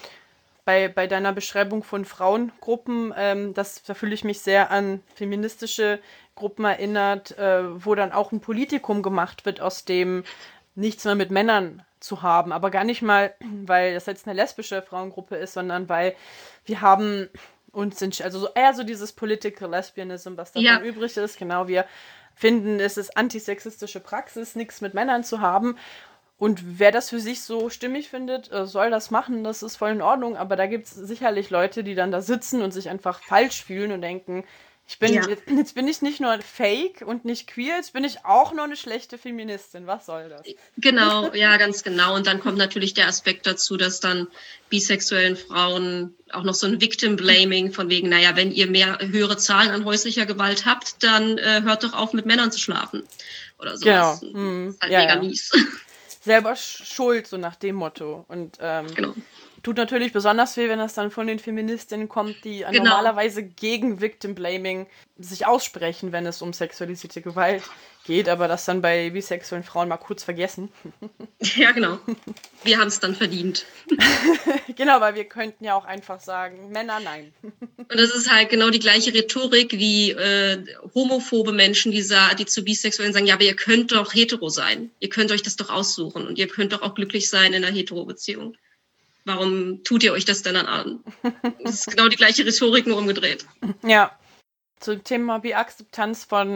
Bei deiner Beschreibung von Frauengruppen, da fühle ich mich sehr an feministische Gruppen erinnert, wo dann auch ein Politikum gemacht wird, aus dem nichts mehr mit Männern zu haben. Aber gar nicht mal, weil das jetzt eine lesbische Frauengruppe ist, sondern weil wir haben also eher so dieses Political Lesbianism, was davon übrig ist. Genau, wir finden, es ist antisexistische Praxis, nichts mit Männern zu haben. Und wer das für sich so stimmig findet, soll das machen, das ist voll in Ordnung. Aber da gibt es sicherlich Leute, die dann da sitzen und sich einfach falsch fühlen und denken, jetzt bin ich nicht nur fake und nicht queer, jetzt bin ich auch noch eine schlechte Feministin. Was soll das? Genau, ja, ganz genau. Und dann kommt natürlich der Aspekt dazu, dass dann bisexuellen Frauen auch noch so ein Victim-Blaming von wegen, wenn ihr höhere Zahlen an häuslicher Gewalt habt, dann hört doch auf, mit Männern zu schlafen. Oder sowas. Genau. Das ist halt mega mies. Selber schuld, so nach dem Motto. Und genau. Tut natürlich besonders weh, wenn das dann von den Feministinnen kommt, die normalerweise gegen Victim Blaming sich aussprechen, wenn es um sexualisierte Gewalt geht, aber das dann bei bisexuellen Frauen mal kurz vergessen. Ja, genau. Wir haben es dann verdient. Genau, weil wir könnten ja auch einfach sagen, Männer nein. Und das ist halt genau die gleiche Rhetorik wie homophobe Menschen, die zu Bisexuellen sagen, ja, aber ihr könnt doch hetero sein. Ihr könnt euch das doch aussuchen und ihr könnt doch auch glücklich sein in einer Hetero-Beziehung. Warum tut ihr euch das denn dann an? Das ist genau die gleiche Rhetorik, nur umgedreht. Ja. Zum Thema Biakzeptanz von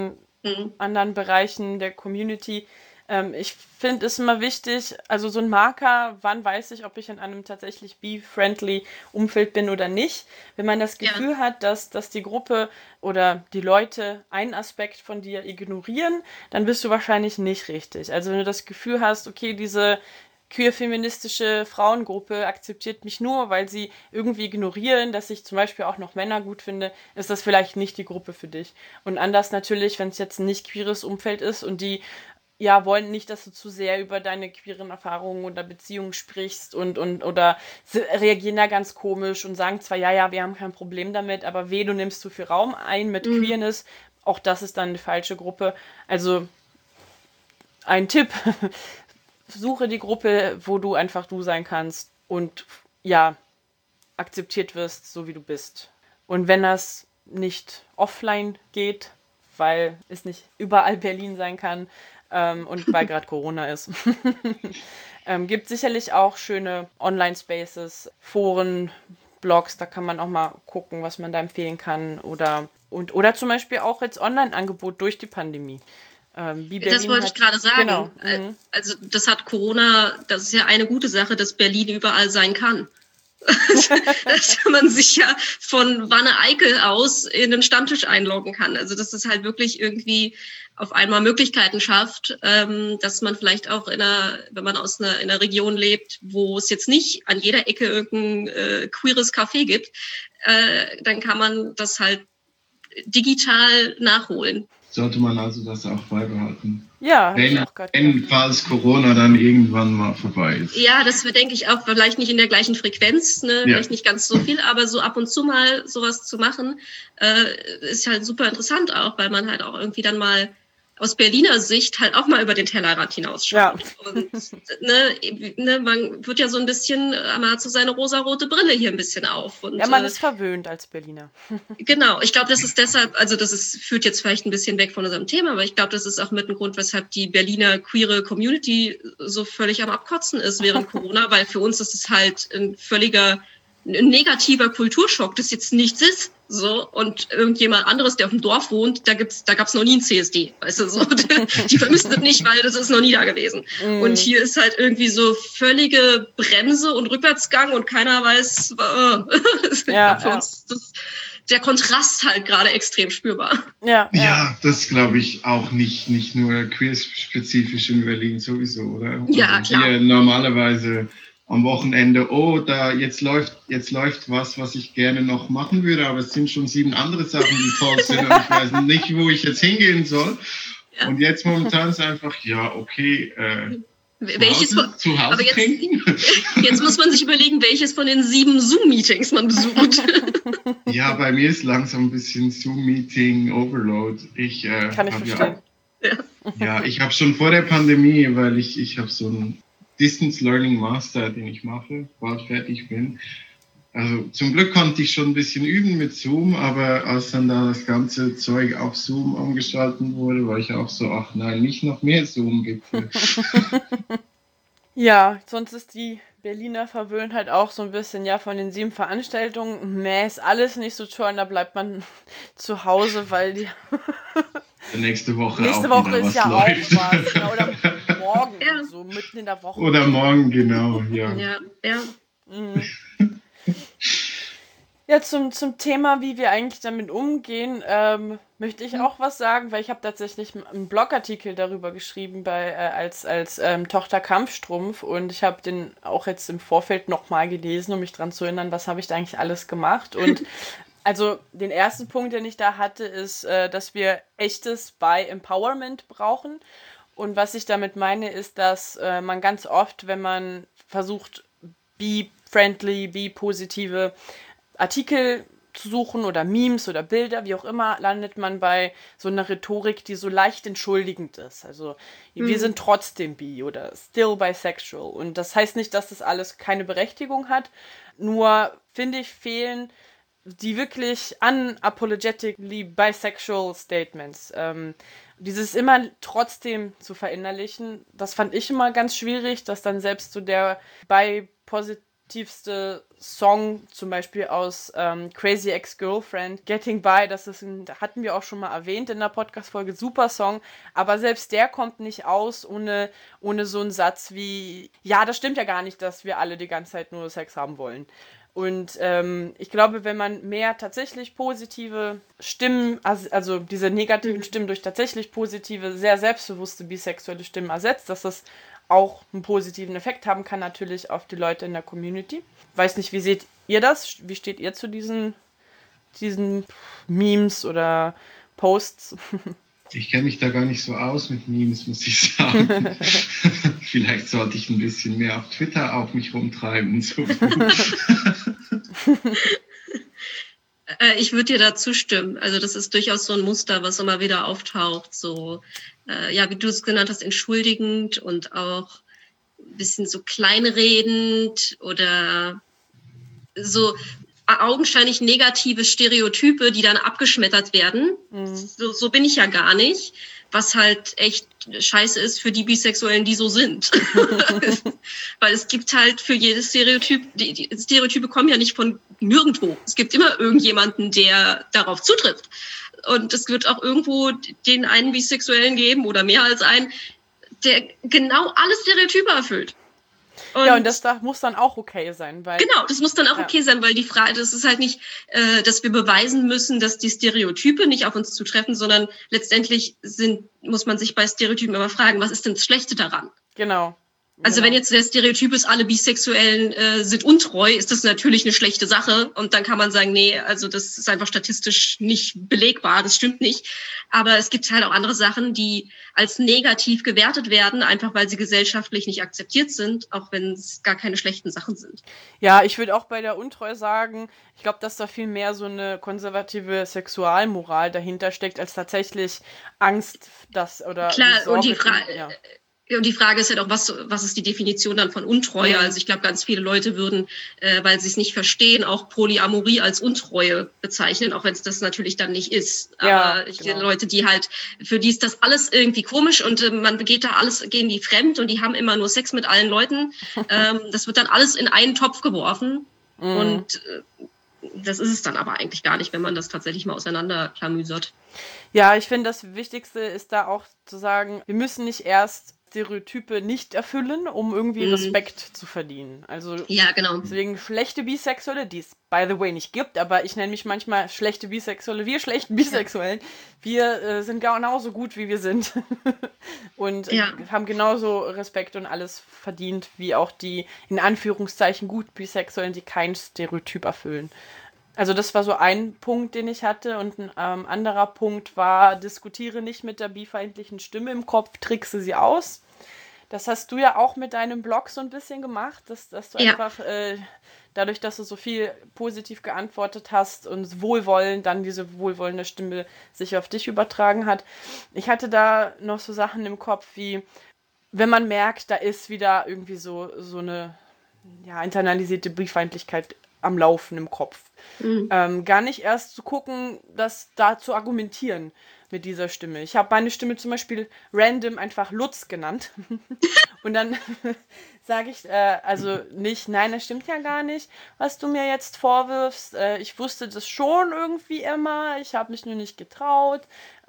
anderen Bereichen der Community. Ich finde es immer wichtig, also so ein Marker, wann weiß ich, ob ich in einem tatsächlich be-friendly Umfeld bin oder nicht. Wenn man das Gefühl hat, dass die Gruppe oder die Leute einen Aspekt von dir ignorieren, dann bist du wahrscheinlich nicht richtig. Also wenn du das Gefühl hast, okay, diese queer-feministische Frauengruppe akzeptiert mich nur, weil sie irgendwie ignorieren, dass ich zum Beispiel auch noch Männer gut finde, ist das vielleicht nicht die Gruppe für dich. Und anders natürlich, wenn es jetzt ein nicht queeres Umfeld ist und die wollen nicht, dass du zu sehr über deine queeren Erfahrungen oder Beziehungen sprichst oder reagieren da ganz komisch und sagen zwar, ja, wir haben kein Problem damit, aber du nimmst zu viel Raum ein mit Queerness, auch das ist dann eine falsche Gruppe. Also ein Tipp, suche die Gruppe, wo du einfach du sein kannst und akzeptiert wirst, so wie du bist. Und wenn das nicht offline geht, weil es nicht überall Berlin sein kann, und weil gerade Corona ist. Gibt sicherlich auch schöne Online-Spaces, Foren, Blogs, da kann man auch mal gucken, was man da empfehlen kann. Oder zum Beispiel auch jetzt Online-Angebot durch die Pandemie. Das wollte ich gerade sagen. Genau. Also das hat Corona, das ist ja eine gute Sache, dass Berlin überall sein kann. Dass man sich ja von Wanne-Eickel aus in den Stammtisch einloggen kann. Also dass es halt wirklich irgendwie auf einmal Möglichkeiten schafft, dass man vielleicht auch wenn man in einer Region lebt, wo es jetzt nicht an jeder Ecke irgendein queeres Café gibt, dann kann man das halt digital nachholen. Sollte man also das auch beibehalten? Ja, ich auch gerade. Falls Corona dann irgendwann mal vorbei ist. Ja, das denke ich auch, vielleicht nicht in der gleichen Frequenz, vielleicht nicht ganz so viel, aber so ab und zu mal sowas zu machen, ist halt super interessant auch, weil man halt auch irgendwie dann mal aus Berliner Sicht halt auch mal über den Tellerrand hinausschaut. Ja. Und man wird ja so ein bisschen, man hat so seine rosarote Brille hier ein bisschen auf. Und, man ist verwöhnt als Berliner. Genau, ich glaube, das ist deshalb, also führt jetzt vielleicht ein bisschen weg von unserem Thema, aber ich glaube, das ist auch mit ein Grund, weshalb die Berliner queere Community so völlig am Abkotzen ist während Corona, weil für uns ist es halt ein negativer Kulturschock, das jetzt nichts ist. So, und irgendjemand anderes, der auf dem Dorf wohnt, da gab's noch nie ein CSD, weißt du, so, die vermissen das nicht, weil das ist noch nie da gewesen. Und hier ist halt irgendwie so völlige Bremse und Rückwärtsgang und keiner weiß, für uns der Kontrast halt gerade extrem spürbar. Ja, das glaube ich auch nicht nur queer-spezifisch in Berlin sowieso, oder? Ja, also klar. Hier normalerweise am Wochenende, jetzt läuft was ich gerne noch machen würde, aber es sind schon 7 andere Sachen, die toll sind und ich weiß nicht, wo ich jetzt hingehen soll. Ja. Und jetzt momentan ist einfach, okay, zu Hause trinken. Jetzt muss man sich überlegen, welches von den 7 Zoom-Meetings man besucht. Ja, bei mir ist langsam ein bisschen Zoom-Meeting-Overload. Kann ich verstehen. Ja, ich habe schon vor der Pandemie, weil ich habe so einen Distance Learning Master, den ich mache, bald fertig bin. Also zum Glück konnte ich schon ein bisschen üben mit Zoom, aber als dann da das ganze Zeug auf Zoom umgestaltet wurde, war ich auch so, ach nein, nicht noch mehr Zoom bitte. Ja, sonst ist die Berliner verwöhnt halt auch so ein bisschen, von den 7 Veranstaltungen, ist alles nicht so toll und da bleibt man zu Hause, weil die nächste Woche ist ja läuft. auch was. Ja, oder morgen, so mitten in der Woche. Oder morgen, genau, ja. Ja. Ja, zum Thema, wie wir eigentlich damit umgehen, möchte ich auch was sagen, weil ich habe tatsächlich einen Blogartikel darüber geschrieben als Tochter Kampfstrumpf und ich habe den auch jetzt im Vorfeld nochmal gelesen, um mich dran zu erinnern, was habe ich da eigentlich alles gemacht. Und also den ersten Punkt, den ich da hatte, ist, dass wir echtes Bi-Empowerment brauchen. Und was ich damit meine, ist, dass man ganz oft, wenn man versucht, be-friendly, be-positive Artikel zu suchen oder Memes oder Bilder, wie auch immer, landet man bei so einer Rhetorik, die so leicht entschuldigend ist. Also wir sind trotzdem bi oder still bisexual. Und das heißt nicht, dass das alles keine Berechtigung hat. Nur, finde ich, fehlen die wirklich unapologetically bisexual Statements. Dieses immer trotzdem zu verinnerlichen, das fand ich immer ganz schwierig, dass dann selbst so der tiefste Song, zum Beispiel aus Crazy Ex-Girlfriend, Getting By, hatten wir auch schon mal erwähnt in der Podcast-Folge, super Song, aber selbst der kommt nicht aus ohne so einen Satz wie, ja, das stimmt ja gar nicht, dass wir alle die ganze Zeit nur Sex haben wollen. Und ich glaube, wenn man mehr tatsächlich positive Stimmen, also diese negativen Stimmen durch tatsächlich positive, sehr selbstbewusste bisexuelle Stimmen ersetzt, dass das auch einen positiven Effekt haben kann, natürlich auf die Leute in der Community. Weiß nicht, wie seht ihr das? Wie steht ihr zu diesen Memes oder Posts? Ich kenne mich da gar nicht so aus mit Memes, muss ich sagen. Vielleicht sollte ich ein bisschen mehr auf Twitter auf mich rumtreiben. So. Ich würde dir da zustimmen. Also das ist durchaus so ein Muster, was immer wieder auftaucht. So, ja, wie du es genannt hast, entschuldigend und auch ein bisschen so kleinredend oder so augenscheinlich negative Stereotype, die dann abgeschmettert werden. So bin ich ja gar nicht. Was halt echt scheiße ist für die Bisexuellen, die so sind. Weil es gibt halt für jedes Stereotyp, die Stereotype kommen ja nicht von nirgendwo. Es gibt immer irgendjemanden, der darauf zutrifft. Und es wird auch irgendwo den einen Bisexuellen geben oder mehr als einen, der genau alle Stereotype erfüllt. Und das muss dann auch okay sein. Weil, genau, das muss dann auch okay sein, weil die Frage, das ist halt nicht, dass wir beweisen müssen, dass die Stereotype nicht auf uns zutreffen, sondern letztendlich muss man sich bei Stereotypen immer fragen, was ist denn das Schlechte daran? Genau. Also wenn jetzt der Stereotyp ist, alle Bisexuellen sind untreu, ist das natürlich eine schlechte Sache. Und dann kann man sagen, nee, also das ist einfach statistisch nicht belegbar, das stimmt nicht. Aber es gibt halt auch andere Sachen, die als negativ gewertet werden, einfach weil sie gesellschaftlich nicht akzeptiert sind, auch wenn es gar keine schlechten Sachen sind. Ja, ich würde auch bei der Untreue sagen, ich glaube, dass da viel mehr so eine konservative Sexualmoral dahinter steckt, als tatsächlich Angst, oder klar, Sorge. Und die Frage ist halt auch, was ist die Definition dann von Untreue? Also ich glaube, ganz viele Leute würden, weil sie es nicht verstehen, auch Polyamorie als Untreue bezeichnen, auch wenn es das natürlich dann nicht ist. Aber genau. Leute, für die ist das alles irgendwie komisch und man gehen die fremd und die haben immer nur Sex mit allen Leuten. Das wird dann alles in einen Topf geworfen. Und das ist es dann aber eigentlich gar nicht, wenn man das tatsächlich mal auseinanderklamüsert. Ja, ich finde, das Wichtigste ist da auch zu sagen, wir müssen nicht erst Stereotype nicht erfüllen, um irgendwie Respekt zu verdienen. Also ja, genau. Deswegen schlechte Bisexuelle, die es by the way nicht gibt, aber ich nenne mich manchmal schlechte Bisexuelle, wir schlechten Bisexuellen. Wir sind genauso gut, wie wir sind. Und haben genauso Respekt und alles verdient, wie auch die in Anführungszeichen gut Bisexuellen, die kein Stereotyp erfüllen. Also das war so ein Punkt, den ich hatte. Und ein anderer Punkt war, diskutiere nicht mit der bifeindlichen Stimme im Kopf, trickse sie aus. Das hast du ja auch mit deinem Blog so ein bisschen gemacht, dass du einfach dadurch, dass du so viel positiv geantwortet hast und wohlwollend, dann diese wohlwollende Stimme sich auf dich übertragen hat. Ich hatte da noch so Sachen im Kopf wie, wenn man merkt, da ist wieder irgendwie so eine internalisierte Bifeindlichkeit am Laufen im Kopf. Gar nicht erst zu gucken, das da zu argumentieren mit dieser Stimme. Ich habe meine Stimme zum Beispiel random einfach Lutz genannt. Und dann sage ich also nicht, nein, das stimmt ja gar nicht, was du mir jetzt vorwirfst. Ich wusste das schon irgendwie immer, ich habe mich nur nicht getraut.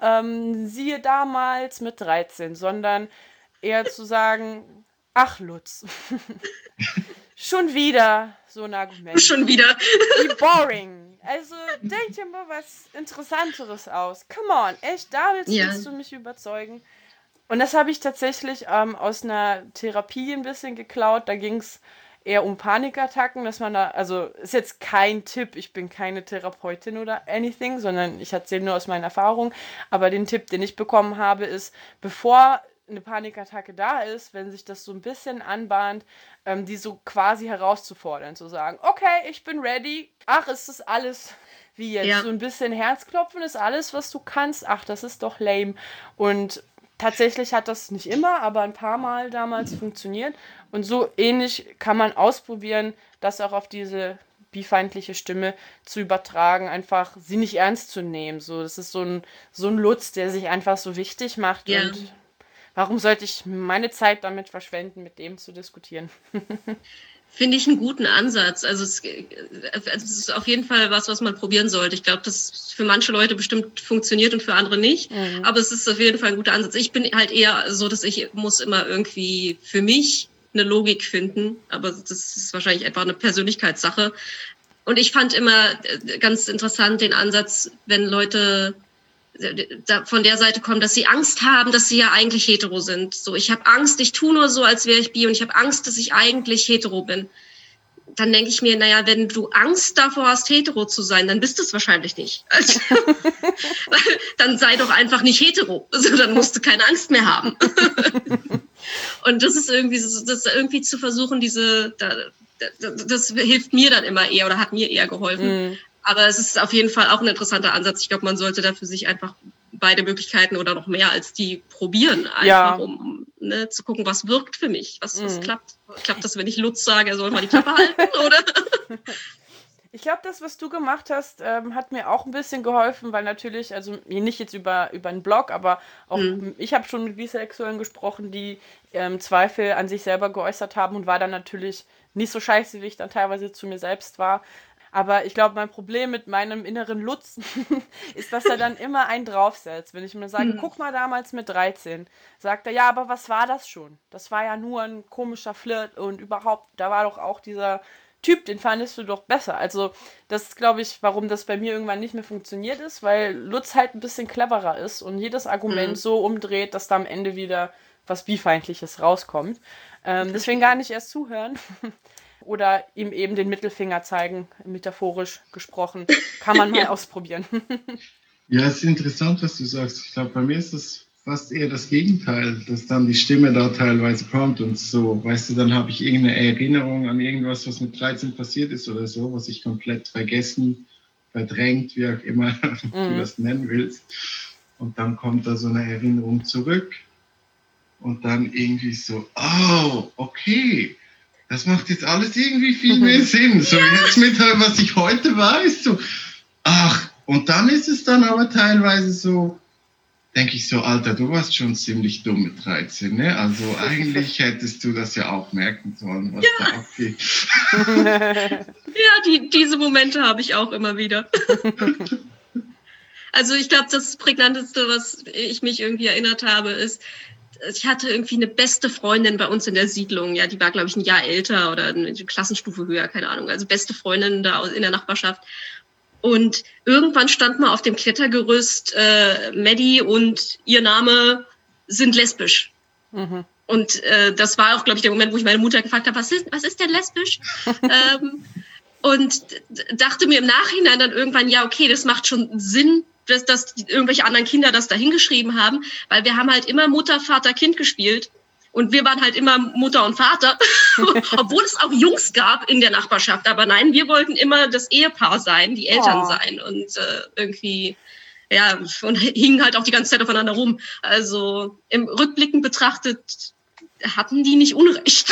Siehe damals mit 13, sondern eher zu sagen, ach Lutz, schon wieder so ein Argument. Schon wieder. Wie boring. Also, denk dir mal was Interessanteres aus. Come on, echt, da willst du mich überzeugen. Und das habe ich tatsächlich aus einer Therapie ein bisschen geklaut. Da ging es eher um Panikattacken, dass man da, also ist jetzt kein Tipp, ich bin keine Therapeutin oder anything, sondern ich erzähle nur aus meinen Erfahrungen. Aber den Tipp, den ich bekommen habe, ist, bevor eine Panikattacke da ist, wenn sich das so ein bisschen anbahnt, die so quasi herauszufordern, zu sagen, okay, ich bin ready, ach, ist das alles wie jetzt, so ein bisschen Herzklopfen ist alles, was du kannst, ach, das ist doch lame. Und tatsächlich hat das nicht immer, aber ein paar Mal damals funktioniert und so ähnlich kann man ausprobieren, das auch auf diese bifeindliche Stimme zu übertragen, einfach sie nicht ernst zu nehmen, so, das ist so ein Lutz, der sich einfach so wichtig macht und warum sollte ich meine Zeit damit verschwenden, mit dem zu diskutieren? Finde ich einen guten Ansatz. Also es ist auf jeden Fall was man probieren sollte. Ich glaube, das für manche Leute bestimmt funktioniert und für andere nicht. Mhm. Aber es ist auf jeden Fall ein guter Ansatz. Ich bin halt eher so, dass ich muss immer irgendwie für mich eine Logik finden. Aber das ist wahrscheinlich einfach eine Persönlichkeitssache. Und ich fand immer ganz interessant den Ansatz, wenn Leute von der Seite kommen, dass sie Angst haben, dass sie ja eigentlich hetero sind. So, ich habe Angst, ich tue nur so, als wäre ich bi und ich habe Angst, dass ich eigentlich hetero bin. Dann denke ich mir, naja, wenn du Angst davor hast, hetero zu sein, dann bist du es wahrscheinlich nicht. Also, dann sei doch einfach nicht hetero. Also, dann musst du keine Angst mehr haben. Und das ist irgendwie zu versuchen, das hilft mir dann immer eher oder hat mir eher geholfen. Aber es ist auf jeden Fall auch ein interessanter Ansatz. Ich glaube, man sollte da für sich einfach beide Möglichkeiten oder noch mehr als die probieren, einfach um zu gucken, was wirkt für mich, was klappt. Klappt das, wenn ich Lutz sage, er soll mal die Klappe halten, oder? Ich glaube, das, was du gemacht hast, hat mir auch ein bisschen geholfen, weil natürlich, also nicht jetzt über einen Blog, aber auch ich habe schon mit Bisexuellen gesprochen, die Zweifel an sich selber geäußert haben und war dann natürlich nicht so scheiße, wie ich dann teilweise zu mir selbst war. Aber ich glaube, mein Problem mit meinem inneren Lutz ist, dass er dann immer einen draufsetzt. Wenn ich mir sage, guck mal damals mit 13, sagt er, ja, aber was war das schon? Das war ja nur ein komischer Flirt und überhaupt, da war doch auch dieser Typ, den fandest du doch besser. Also das ist, glaube ich, warum das bei mir irgendwann nicht mehr funktioniert ist, weil Lutz halt ein bisschen cleverer ist und jedes Argument so umdreht, dass da am Ende wieder was Bifeindliches rauskommt. Deswegen gar nicht erst zuhören. Oder ihm eben den Mittelfinger zeigen, metaphorisch gesprochen. Kann man mal ausprobieren. Ja, es ist interessant, was du sagst. Ich glaube, bei mir ist das fast eher das Gegenteil, dass dann die Stimme da teilweise kommt und so, weißt du, dann habe ich irgendeine Erinnerung an irgendwas, was mit 13 passiert ist oder so, was ich komplett vergessen, verdrängt, wie auch immer du das nennen willst. Und dann kommt da so eine Erinnerung zurück und dann irgendwie so, oh, okay. Das macht jetzt alles irgendwie viel mehr Sinn. So jetzt mit was ich heute weiß, so, ach, und dann ist es dann aber teilweise so, denke ich so, Alter, du warst schon ziemlich dumm mit 13, ne? Also eigentlich hättest du das ja auch merken sollen, was da abgeht. Ja, diese Momente habe ich auch immer wieder. Also ich glaube, das Prägnanteste, was ich mich irgendwie erinnert habe, ist, ich hatte irgendwie eine beste Freundin bei uns in der Siedlung. Ja, die war, glaube ich, ein Jahr älter oder eine Klassenstufe höher, keine Ahnung. Also beste Freundin da in der Nachbarschaft. Und irgendwann stand mal auf dem Klettergerüst, Maddie und ihr Name sind lesbisch. Und das war auch, glaube ich, der Moment, wo ich meine Mutter gefragt habe, was ist denn lesbisch? Und dachte mir im Nachhinein dann irgendwann, ja, okay, das macht schon Sinn, dass irgendwelche anderen Kinder das da hingeschrieben haben, weil wir haben halt immer Mutter, Vater, Kind gespielt und wir waren halt immer Mutter und Vater, obwohl es auch Jungs gab in der Nachbarschaft, aber nein, wir wollten immer das Ehepaar sein, die Eltern sein und irgendwie, ja, und hingen halt auch die ganze Zeit aufeinander rum. Also im Rückblicken betrachtet hatten die nicht Unrecht.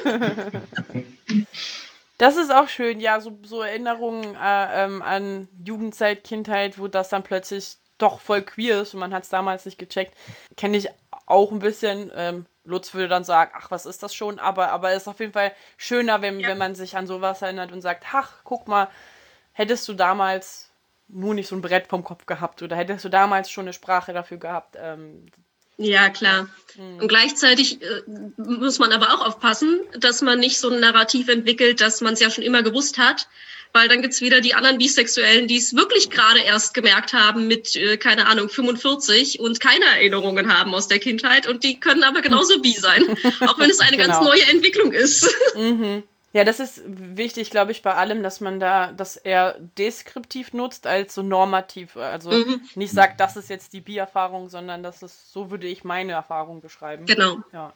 Das ist auch schön, ja, so Erinnerungen an Jugendzeit, Kindheit, wo das dann plötzlich doch voll queer ist und man hat es damals nicht gecheckt, kenne ich auch ein bisschen. Lutz würde dann sagen, ach, was ist das schon? Aber es ist auf jeden Fall schöner, wenn man sich an sowas erinnert und sagt, ach, guck mal, hättest du damals nur nicht so ein Brett vom Kopf gehabt oder hättest du damals schon eine Sprache dafür gehabt. Ja, klar. Und gleichzeitig muss man aber auch aufpassen, dass man nicht so ein Narrativ entwickelt, dass man es ja schon immer gewusst hat, weil dann gibt's wieder die anderen Bisexuellen, die es wirklich gerade erst gemerkt haben mit, keine Ahnung, 45 und keine Erinnerungen haben aus der Kindheit und die können aber genauso bi sein, auch wenn es eine ganz neue Entwicklung ist. Ja, das ist wichtig, glaube ich, bei allem, dass man da das eher deskriptiv nutzt als so normativ. Also nicht sagt, das ist jetzt die Bi-Erfahrung, sondern das ist, so würde ich meine Erfahrung beschreiben. Genau. Ja.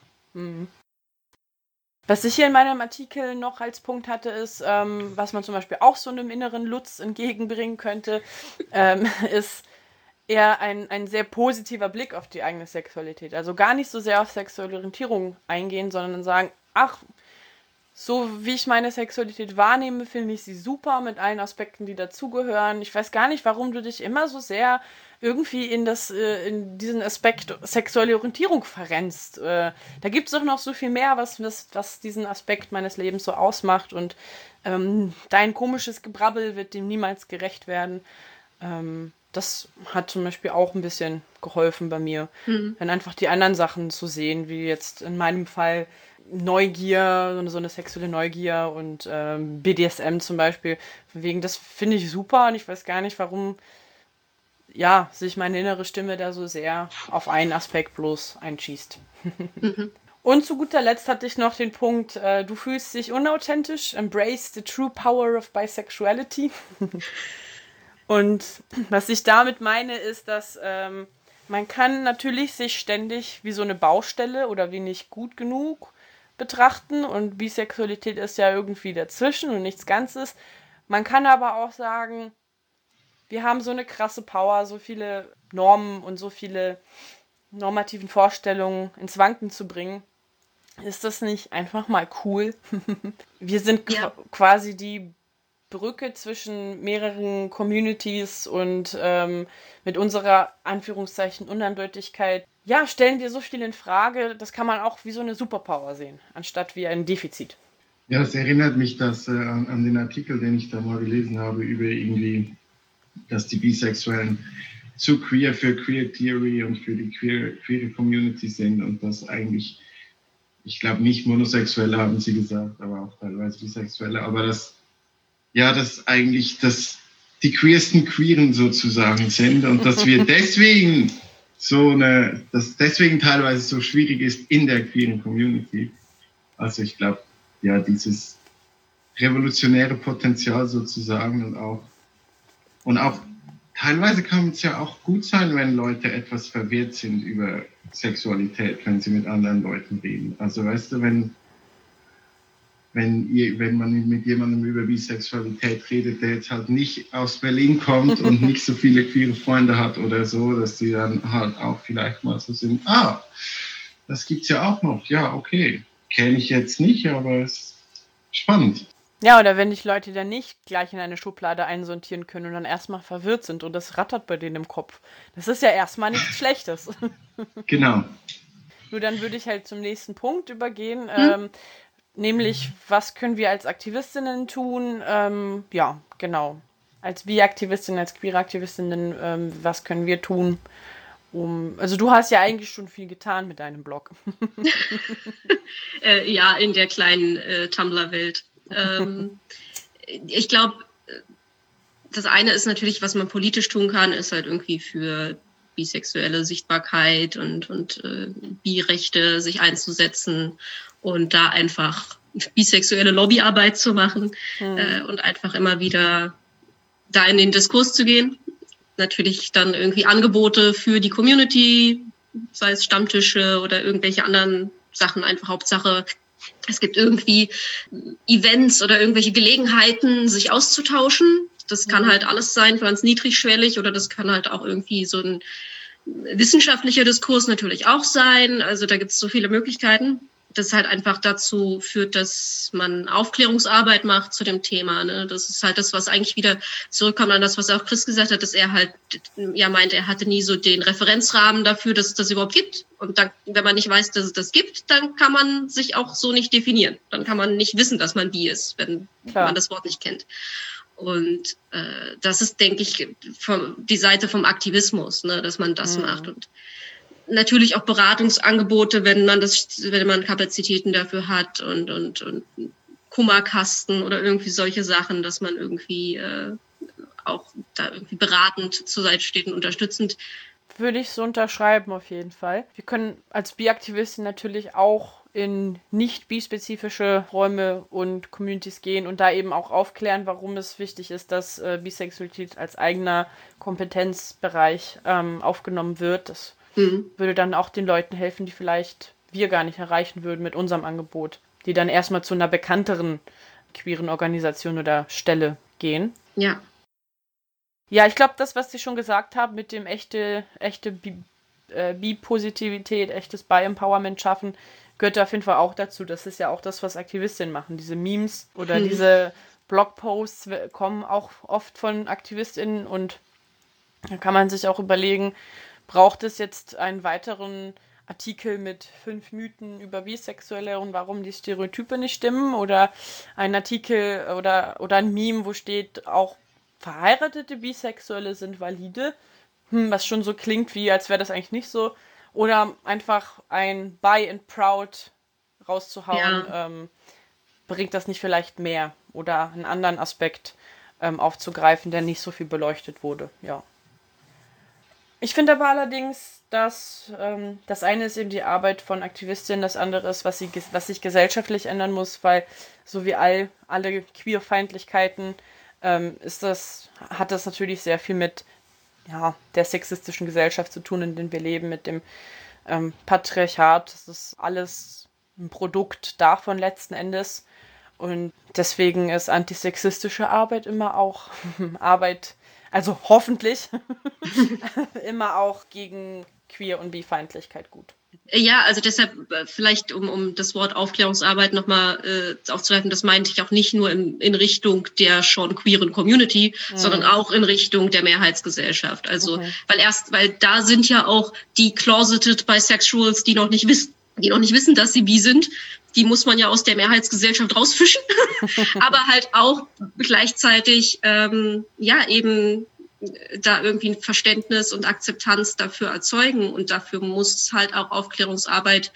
Was ich hier in meinem Artikel noch als Punkt hatte, ist, was man zum Beispiel auch so einem inneren Lutz entgegenbringen könnte, ist eher ein sehr positiver Blick auf die eigene Sexualität. Also gar nicht so sehr auf sexuelle Orientierung eingehen, sondern sagen, ach, so wie ich meine Sexualität wahrnehme, finde ich sie super mit allen Aspekten, die dazugehören. Ich weiß gar nicht, warum du dich immer so sehr irgendwie in diesen Aspekt sexuelle Orientierung verrennst. Da gibt es doch noch so viel mehr, was diesen Aspekt meines Lebens so ausmacht. Und dein komisches Gebrabbel wird dem niemals gerecht werden. Das hat zum Beispiel auch ein bisschen geholfen bei mir. Dann einfach die anderen Sachen zu sehen, wie jetzt in meinem Fall Neugier, so eine sexuelle Neugier und BDSM zum Beispiel. Wegen, das finde ich super und ich weiß gar nicht, warum ja, sich meine innere Stimme da so sehr auf einen Aspekt bloß einschießt. Und zu guter Letzt hatte ich noch den Punkt, du fühlst dich unauthentisch, embrace the true power of bisexuality. Und was ich damit meine, ist, dass man kann natürlich sich ständig wie so eine Baustelle oder wie nicht gut genug betrachten und Bisexualität ist ja irgendwie dazwischen und nichts Ganzes. Man kann aber auch sagen, wir haben so eine krasse Power, so viele Normen und so viele normativen Vorstellungen ins Wanken zu bringen. Ist das nicht einfach mal cool? Wir sind quasi die Brücke zwischen mehreren Communities und mit unserer Anführungszeichen Uneindeutigkeit, ja, stellen wir so viel in Frage, das kann man auch wie so eine Superpower sehen, anstatt wie ein Defizit. Ja, es erinnert mich an den Artikel, den ich da mal gelesen habe, über irgendwie, dass die Bisexuellen zu queer für Queer Theory und für die queere Community sind und dass eigentlich, ich glaube nicht Monosexuelle haben sie gesagt, aber auch teilweise Bisexuelle, aber dass eigentlich die queersten Queeren sozusagen sind und dass wir deswegen dass deswegen teilweise so schwierig ist in der queeren Community. Also ich glaube, ja, dieses revolutionäre Potenzial sozusagen und auch teilweise kann es ja auch gut sein, wenn Leute etwas verwirrt sind über Sexualität, wenn sie mit anderen Leuten reden. Also weißt du, wenn man mit jemandem über Bisexualität redet, der jetzt halt nicht aus Berlin kommt und nicht so viele queere Freunde hat oder so, dass die dann halt auch vielleicht mal so sind, das gibt's ja auch noch, ja, okay, kenne ich jetzt nicht, aber es ist spannend. Ja, oder wenn dich Leute dann nicht gleich in eine Schublade einsortieren können und dann erstmal verwirrt sind und das rattert bei denen im Kopf. Das ist ja erstmal nichts Schlechtes. Genau. Nur dann würde ich halt zum nächsten Punkt übergehen, nämlich, was können wir als Aktivistinnen tun? Ja, genau. Als Bi-Aktivistinnen, als Queer-Aktivistinnen, was können wir tun? Also du hast ja eigentlich schon viel getan mit deinem Blog. Ja, in der kleinen Tumblr-Welt. Ich glaube, das eine ist natürlich, was man politisch tun kann, ist halt irgendwie für bisexuelle Sichtbarkeit und Bi-Rechte sich einzusetzen und da einfach bisexuelle Lobbyarbeit zu machen und einfach immer wieder da in den Diskurs zu gehen. Natürlich dann irgendwie Angebote für die Community, sei es Stammtische oder irgendwelche anderen Sachen, einfach Hauptsache, es gibt irgendwie Events oder irgendwelche Gelegenheiten, sich auszutauschen. Das kann halt alles sein, ganz niedrigschwellig oder das kann halt auch irgendwie so ein wissenschaftlicher Diskurs natürlich auch sein. Also da gibt es so viele Möglichkeiten. Das halt einfach dazu führt, dass man Aufklärungsarbeit macht zu dem Thema. Ne? Das ist halt das, was eigentlich wieder zurückkommt an das, was auch Chris gesagt hat, dass er halt ja meint, er hatte nie so den Referenzrahmen dafür, dass es das überhaupt gibt. Und dann, wenn man nicht weiß, dass es das gibt, dann kann man sich auch so nicht definieren. Dann kann man nicht wissen, dass man bi ist, wenn man das Wort nicht kennt. Und das ist, denke ich, die Seite vom Aktivismus, ne? Dass man das macht. Und natürlich auch Beratungsangebote, wenn man Kapazitäten dafür hat und Kummerkasten oder irgendwie solche Sachen, dass man irgendwie auch da irgendwie beratend zur Seite steht und unterstützend. Würde ich so unterschreiben auf jeden Fall. Wir können als Bi-Aktivisten natürlich auch in nicht bispezifische Räume und Communities gehen und da eben auch aufklären, warum es wichtig ist, dass Bisexualität als eigener Kompetenzbereich aufgenommen wird. Das würde dann auch den Leuten helfen, die vielleicht wir gar nicht erreichen würden mit unserem Angebot, die dann erstmal zu einer bekannteren queeren Organisation oder Stelle gehen. Ja. Ja, ich glaube, das, was Sie schon gesagt haben, mit dem echte Bi-Positivität, echtes Bi-Empowerment schaffen, gehört auf jeden Fall auch dazu. Das ist ja auch das, was Aktivistinnen machen. Diese Memes oder diese Blogposts kommen auch oft von AktivistInnen und da kann man sich auch überlegen, braucht es jetzt einen weiteren Artikel mit 5 Mythen über Bisexuelle und warum die Stereotype nicht stimmen oder ein Artikel oder ein Meme, wo steht, auch verheiratete Bisexuelle sind valide, was schon so klingt, wie als wäre das eigentlich nicht so. Oder einfach ein Bi and Proud rauszuhauen, Ja. bringt das nicht vielleicht mehr oder einen anderen Aspekt aufzugreifen, der nicht so viel beleuchtet wurde. Ja. Ich finde aber allerdings, dass das eine ist eben die Arbeit von Aktivistinnen, das andere ist, was sich gesellschaftlich ändern muss, weil so wie alle Queerfeindlichkeiten hat das natürlich sehr viel mit der sexistischen Gesellschaft zu tun, in der wir leben, mit dem Patriarchat. Das ist alles ein Produkt davon letzten Endes. Und deswegen ist antisexistische Arbeit immer auch Arbeit, also hoffentlich immer auch gegen Queer- und Bifeindlichkeit gut. Ja, also deshalb vielleicht, um das Wort Aufklärungsarbeit nochmal aufzugreifen, das meinte ich auch nicht nur in Richtung der schon queeren Community, sondern auch in Richtung der Mehrheitsgesellschaft. Also, weil da sind ja auch die closeted Bisexuals, die noch nicht wissen, dass sie bi sind. Die muss man ja aus der Mehrheitsgesellschaft rausfischen, aber halt auch gleichzeitig eben da irgendwie ein Verständnis und Akzeptanz dafür erzeugen. Und dafür muss es halt auch Aufklärungsarbeit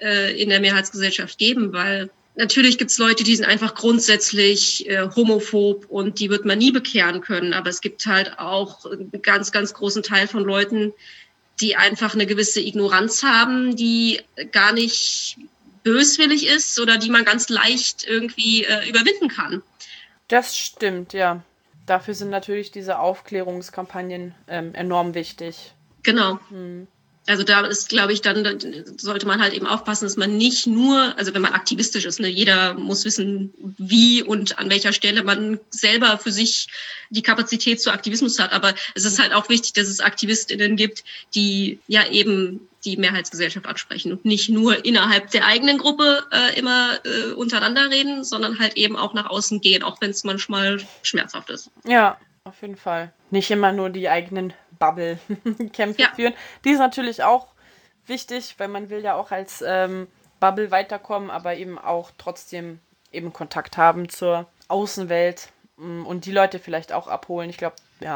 in der Mehrheitsgesellschaft geben, weil natürlich gibt es Leute, die sind einfach grundsätzlich homophob und die wird man nie bekehren können. Aber es gibt halt auch einen ganz, ganz großen Teil von Leuten, die einfach eine gewisse Ignoranz haben, die gar nicht böswillig ist oder die man ganz leicht irgendwie überwinden kann. Das stimmt, ja. Dafür sind natürlich diese Aufklärungskampagnen enorm wichtig. Genau. Also da ist, glaube ich, dann sollte man halt eben aufpassen, dass man nicht nur, also wenn man aktivistisch ist, ne, jeder muss wissen, wie und an welcher Stelle man selber für sich die Kapazität zu Aktivismus hat. Aber es ist halt auch wichtig, dass es AktivistInnen gibt, die ja eben die Mehrheitsgesellschaft ansprechen und nicht nur innerhalb der eigenen Gruppe immer untereinander reden, sondern halt eben auch nach außen gehen, auch wenn es manchmal schmerzhaft ist. Ja, auf jeden Fall. Nicht immer nur die eigenen Bubble-Kämpfe führen. Die ist natürlich auch wichtig, weil man will ja auch als Bubble weiterkommen, aber eben auch trotzdem eben Kontakt haben zur Außenwelt und die Leute vielleicht auch abholen. Ich glaube,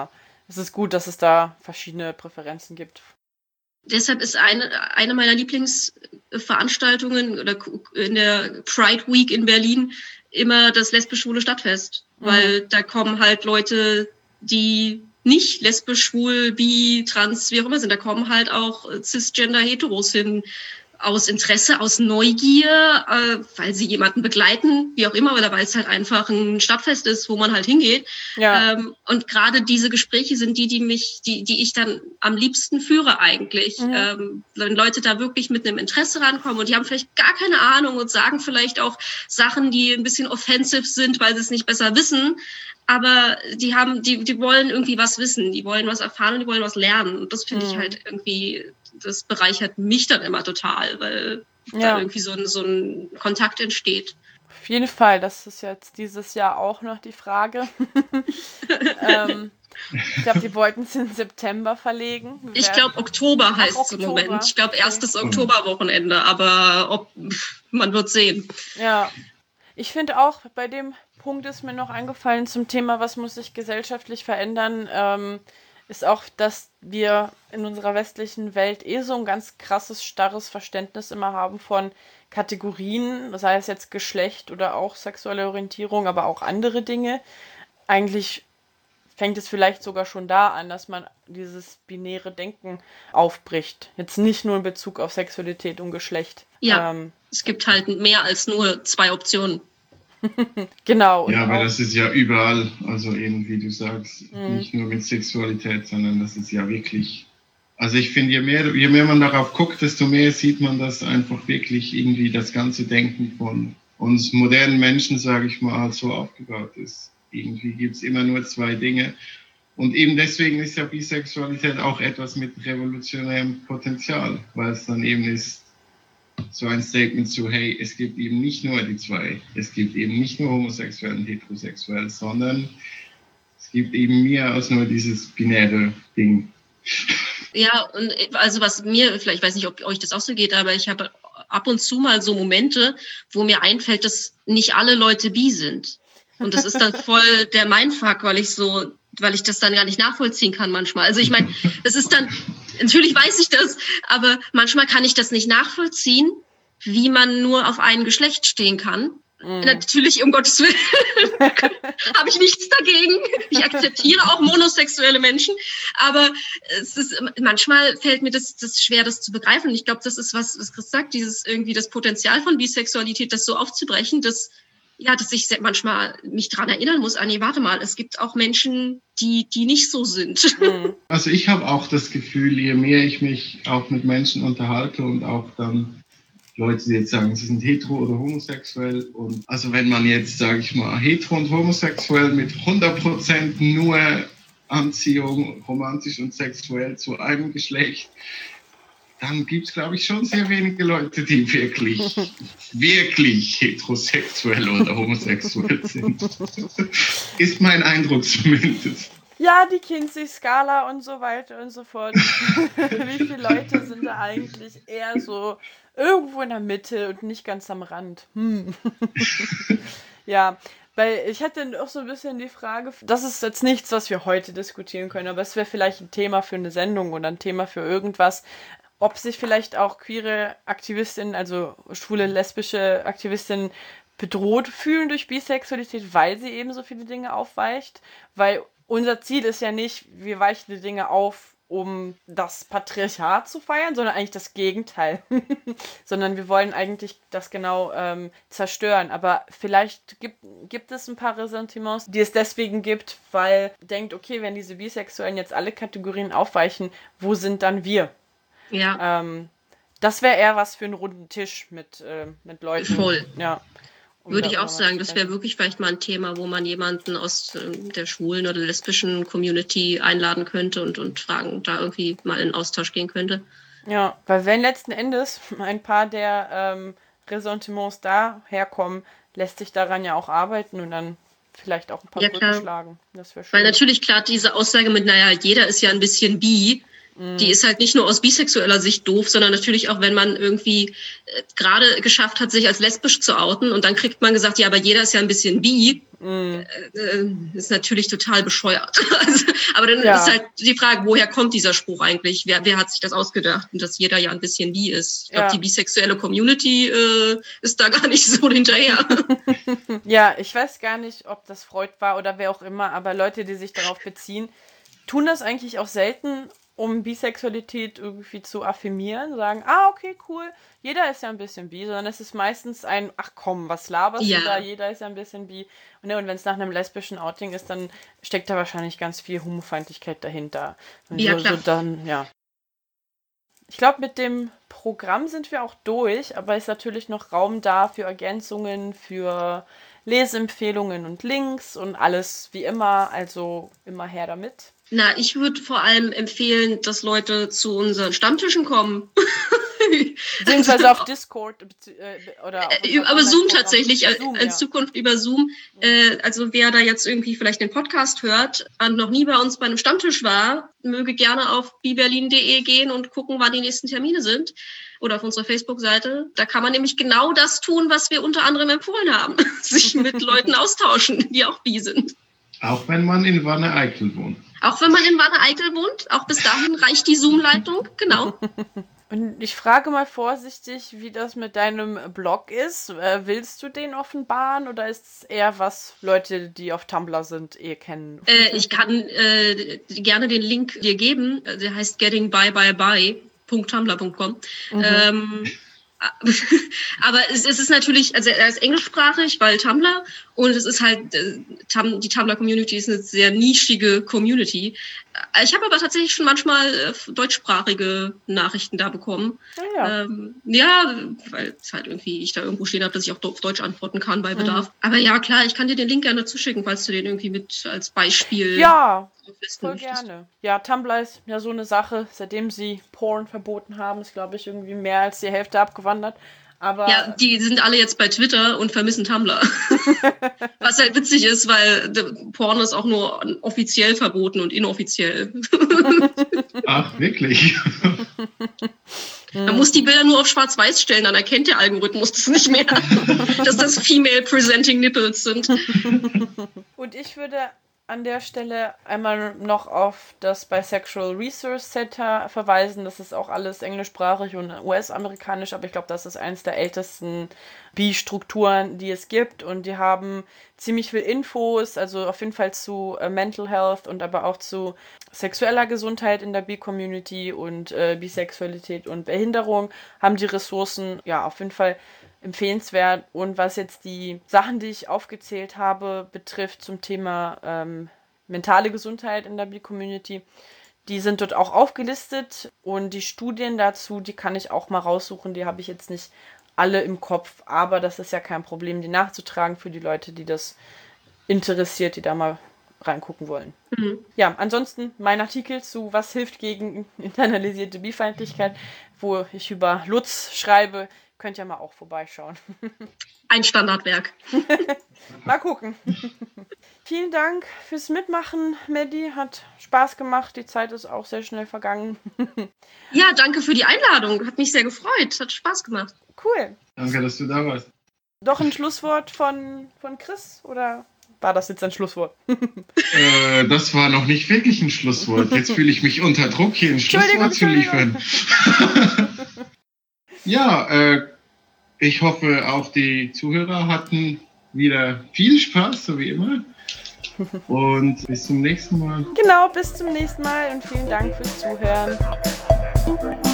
es ist gut, dass es da verschiedene Präferenzen gibt. Deshalb ist eine meiner Lieblingsveranstaltungen oder in der Pride Week in Berlin immer das lesbisch-schwule Stadtfest, weil da kommen halt Leute, die nicht lesbisch, schwul, bi, trans, wie auch immer sind. Da kommen halt auch cisgender-Heteros hin, aus Interesse, aus Neugier, weil sie jemanden begleiten, wie auch immer, oder weil es halt einfach ein Stadtfest ist, wo man halt hingeht. Ja. Und gerade diese Gespräche sind die ich dann am liebsten führe eigentlich. Wenn Leute da wirklich mit einem Interesse rankommen und die haben vielleicht gar keine Ahnung und sagen vielleicht auch Sachen, die ein bisschen offensive sind, weil sie es nicht besser wissen. Aber die wollen irgendwie was wissen, die wollen was erfahren und die wollen was lernen. Und das finde ich halt irgendwie, das bereichert mich dann immer total, weil da irgendwie so ein Kontakt entsteht. Auf jeden Fall, das ist jetzt dieses Jahr auch noch die Frage. Ich glaube, die wollten es in September verlegen. Ich glaube, Oktober heißt es im Moment. Ich glaube, erstes Oktoberwochenende, aber man wird sehen. Ja, ich finde auch, bei dem Punkt ist mir noch eingefallen zum Thema, was muss sich gesellschaftlich verändern, ist auch, dass wir in unserer westlichen Welt so ein ganz krasses, starres Verständnis immer haben von Kategorien, sei es jetzt Geschlecht oder auch sexuelle Orientierung, aber auch andere Dinge. Eigentlich fängt es vielleicht sogar schon da an, dass man dieses binäre Denken aufbricht. Jetzt nicht nur in Bezug auf Sexualität und Geschlecht. Ja, es gibt halt mehr als nur 2 Optionen. Genau. Ja, aber das ist ja überall, also eben wie du sagst, nicht nur mit Sexualität, sondern das ist ja wirklich, also ich finde, je mehr man darauf guckt, desto mehr sieht man, dass einfach wirklich irgendwie das ganze Denken von uns modernen Menschen, sage ich mal, halt so aufgebaut ist. Irgendwie gibt es immer nur 2 Dinge. Und eben deswegen ist ja Bisexualität auch etwas mit revolutionärem Potenzial, weil es dann eben ist, so ein Statement zu, hey, es gibt eben nicht nur die zwei, es gibt eben nicht nur homosexuell und heterosexuell, sondern es gibt eben mehr als nur dieses binäre Ding. Ja, und also was mir, vielleicht, ich weiß nicht, ob euch das auch so geht, aber ich habe ab und zu mal so Momente, wo mir einfällt, dass nicht alle Leute bi sind. Und das ist dann voll der Mindfuck, weil ich das dann gar nicht nachvollziehen kann manchmal. Also ich meine, das ist dann, natürlich weiß ich das, aber manchmal kann ich das nicht nachvollziehen, wie man nur auf ein Geschlecht stehen kann. Natürlich, um Gottes Willen, habe ich nichts dagegen. Ich akzeptiere auch monosexuelle Menschen, aber es ist, manchmal fällt mir das schwer, das zu begreifen. Und ich glaube, das ist, was Chris sagt, dieses irgendwie das Potenzial von Bisexualität, das so aufzubrechen, dass ich manchmal mich daran erinnern muss, nee, warte mal, es gibt auch Menschen, die nicht so sind. Also ich habe auch das Gefühl, je mehr ich mich auch mit Menschen unterhalte und auch dann Leute, die jetzt sagen, sie sind hetero oder homosexuell. Und also wenn man jetzt, sage ich mal, hetero und homosexuell mit 100% nur Anziehung, romantisch und sexuell zu einem Geschlecht, dann gibt es, glaube ich, schon sehr wenige Leute, die wirklich heterosexuell oder homosexuell sind. Ist mein Eindruck zumindest. Ja, die Kinsey-Skala und so weiter und so fort. Wie viele Leute sind da eigentlich eher so irgendwo in der Mitte und nicht ganz am Rand? Ja, weil ich hatte auch so ein bisschen die Frage, das ist jetzt nichts, was wir heute diskutieren können, aber es wäre vielleicht ein Thema für eine Sendung oder ein Thema für irgendwas, ob sich vielleicht auch queere Aktivistinnen, also schwule, lesbische Aktivistinnen bedroht fühlen durch Bisexualität, weil sie eben so viele Dinge aufweicht, weil unser Ziel ist ja nicht, wir weichen die Dinge auf, um das Patriarchat zu feiern, sondern eigentlich das Gegenteil. Sondern wir wollen eigentlich das genau zerstören. Aber vielleicht gibt es ein paar Ressentiments, die es deswegen gibt, weil denkt, okay, wenn diese Bisexuellen jetzt alle Kategorien aufweichen, wo sind dann wir? Ja. Das wäre eher was für einen runden Tisch mit Leuten. Voll. Ja. Würde ich auch sagen, das wäre wirklich vielleicht mal ein Thema, wo man jemanden aus der schwulen oder lesbischen Community einladen könnte und fragen, da irgendwie mal in Austausch gehen könnte. Ja, weil wenn letzten Endes ein paar der Ressentiments da herkommen, lässt sich daran ja auch arbeiten und dann vielleicht auch ein paar Brücken schlagen. Das wäre schön. Weil natürlich klar diese Aussage mit, naja, jeder ist ja ein bisschen bi, die ist halt nicht nur aus bisexueller Sicht doof, sondern natürlich auch, wenn man irgendwie gerade geschafft hat, sich als lesbisch zu outen und dann kriegt man gesagt, ja, aber jeder ist ja ein bisschen bi, ist natürlich total bescheuert. Aber dann ist halt die Frage, woher kommt dieser Spruch eigentlich? Wer hat sich das ausgedacht, dass jeder ja ein bisschen bi ist? Ich glaube, die bisexuelle Community ist da gar nicht so hinterher. Ja, ich weiß gar nicht, ob das Freud war oder wer auch immer, aber Leute, die sich darauf beziehen, tun das eigentlich auch selten, um Bisexualität irgendwie zu affirmieren, sagen, okay, cool, jeder ist ja ein bisschen bi, sondern es ist meistens ein, ach komm, was laberst du da, jeder ist ja ein bisschen bi. Und wenn es nach einem lesbischen Outing ist, dann steckt da wahrscheinlich ganz viel Homofeindlichkeit dahinter. Und klar. Ich glaube, mit dem Programm sind wir auch durch, aber ist natürlich noch Raum da für Ergänzungen, für Leseempfehlungen und Links und alles wie immer, also immer her damit. Na, ich würde vor allem empfehlen, dass Leute zu unseren Stammtischen kommen. Beziehungsweise auf Discord oder aber Zoom tatsächlich, Zoom, in Zukunft über Zoom. Also wer da jetzt irgendwie vielleicht den Podcast hört und noch nie bei uns bei einem Stammtisch war, möge gerne auf biberlin.de gehen und gucken, wann die nächsten Termine sind. Oder auf unserer Facebook-Seite. Da kann man nämlich genau das tun, was wir unter anderem empfohlen haben. Sich mit Leuten austauschen, die auch bi sind. Auch wenn man in Wanne-Eickel wohnt. Auch wenn man in Wanne-Eickel wohnt. Auch bis dahin reicht die Zoom-Leitung. Genau. Und ich frage mal vorsichtig, wie das mit deinem Blog ist. Willst du den offenbaren oder ist es eher was Leute, die auf Tumblr sind, kennen? Ich kann gerne den Link dir geben. Der heißt gettingbybyeby.tumblr.com. Aber es ist natürlich, also er ist englischsprachig, weil Tumblr, und es ist halt, die Tumblr-Community ist eine sehr nischige Community. Ich habe aber tatsächlich schon manchmal deutschsprachige Nachrichten da bekommen. Ja. Ja, weil es halt irgendwie ich da irgendwo stehen habe, dass ich auch auf Deutsch antworten kann bei Bedarf. Aber ja, klar, ich kann dir den Link gerne zuschicken, falls du den irgendwie mit als Beispiel Ja, auflisten voll möchtest. gerne. Ja, Tumblr ist ja so eine Sache. Seitdem sie Porn verboten haben, ist, glaube ich, irgendwie mehr als die Hälfte abgewandert. Aber Ja, die sind alle jetzt bei Twitter und vermissen Tumblr. Was halt witzig ist, weil Porn ist auch nur offiziell verboten und inoffiziell. Ach, wirklich? Man muss die Bilder nur auf Schwarz-Weiß stellen, dann erkennt der Algorithmus das nicht mehr, dass das Female Presenting Nipples sind. Und ich würde an der Stelle einmal noch auf das Bisexual Resource Center verweisen. Das ist auch alles englischsprachig und US-amerikanisch, aber ich glaube, das ist eins der ältesten Bi-Strukturen, die es gibt. Und die haben ziemlich viel Infos, also auf jeden Fall zu Mental Health und aber auch zu sexueller Gesundheit in der Bi-Community und Bisexualität und Behinderung, haben die Ressourcen ja auf jeden Fall empfehlenswert. Und was jetzt die Sachen, die ich aufgezählt habe, betrifft zum Thema mentale Gesundheit in der Bi-Community, die sind dort auch aufgelistet und die Studien dazu, die kann ich auch mal raussuchen, die habe ich jetzt nicht alle im Kopf, aber das ist ja kein Problem, die nachzutragen für die Leute, die das interessiert, die da mal reingucken wollen. Mhm. Ja, ansonsten mein Artikel zu Was hilft gegen internalisierte Bifeindlichkeit, wo ich über Lutz schreibe, könnt ihr mal auch vorbeischauen. Ein Standardwerk. Mal gucken. Vielen Dank fürs Mitmachen, Maddie. Hat Spaß gemacht. Die Zeit ist auch sehr schnell vergangen. Ja, danke für die Einladung. Hat mich sehr gefreut. Hat Spaß gemacht. Cool. Danke, dass du da warst. Doch ein Schlusswort von Chris? Oder war das jetzt ein Schlusswort? Das war noch nicht wirklich ein Schlusswort. Jetzt fühle ich mich unter Druck, hier ein Schlusswort zu liefern. Ja, ich hoffe, auch die Zuhörer hatten wieder viel Spaß, so wie immer. Und bis zum nächsten Mal. Genau, bis zum nächsten Mal und vielen Dank fürs Zuhören.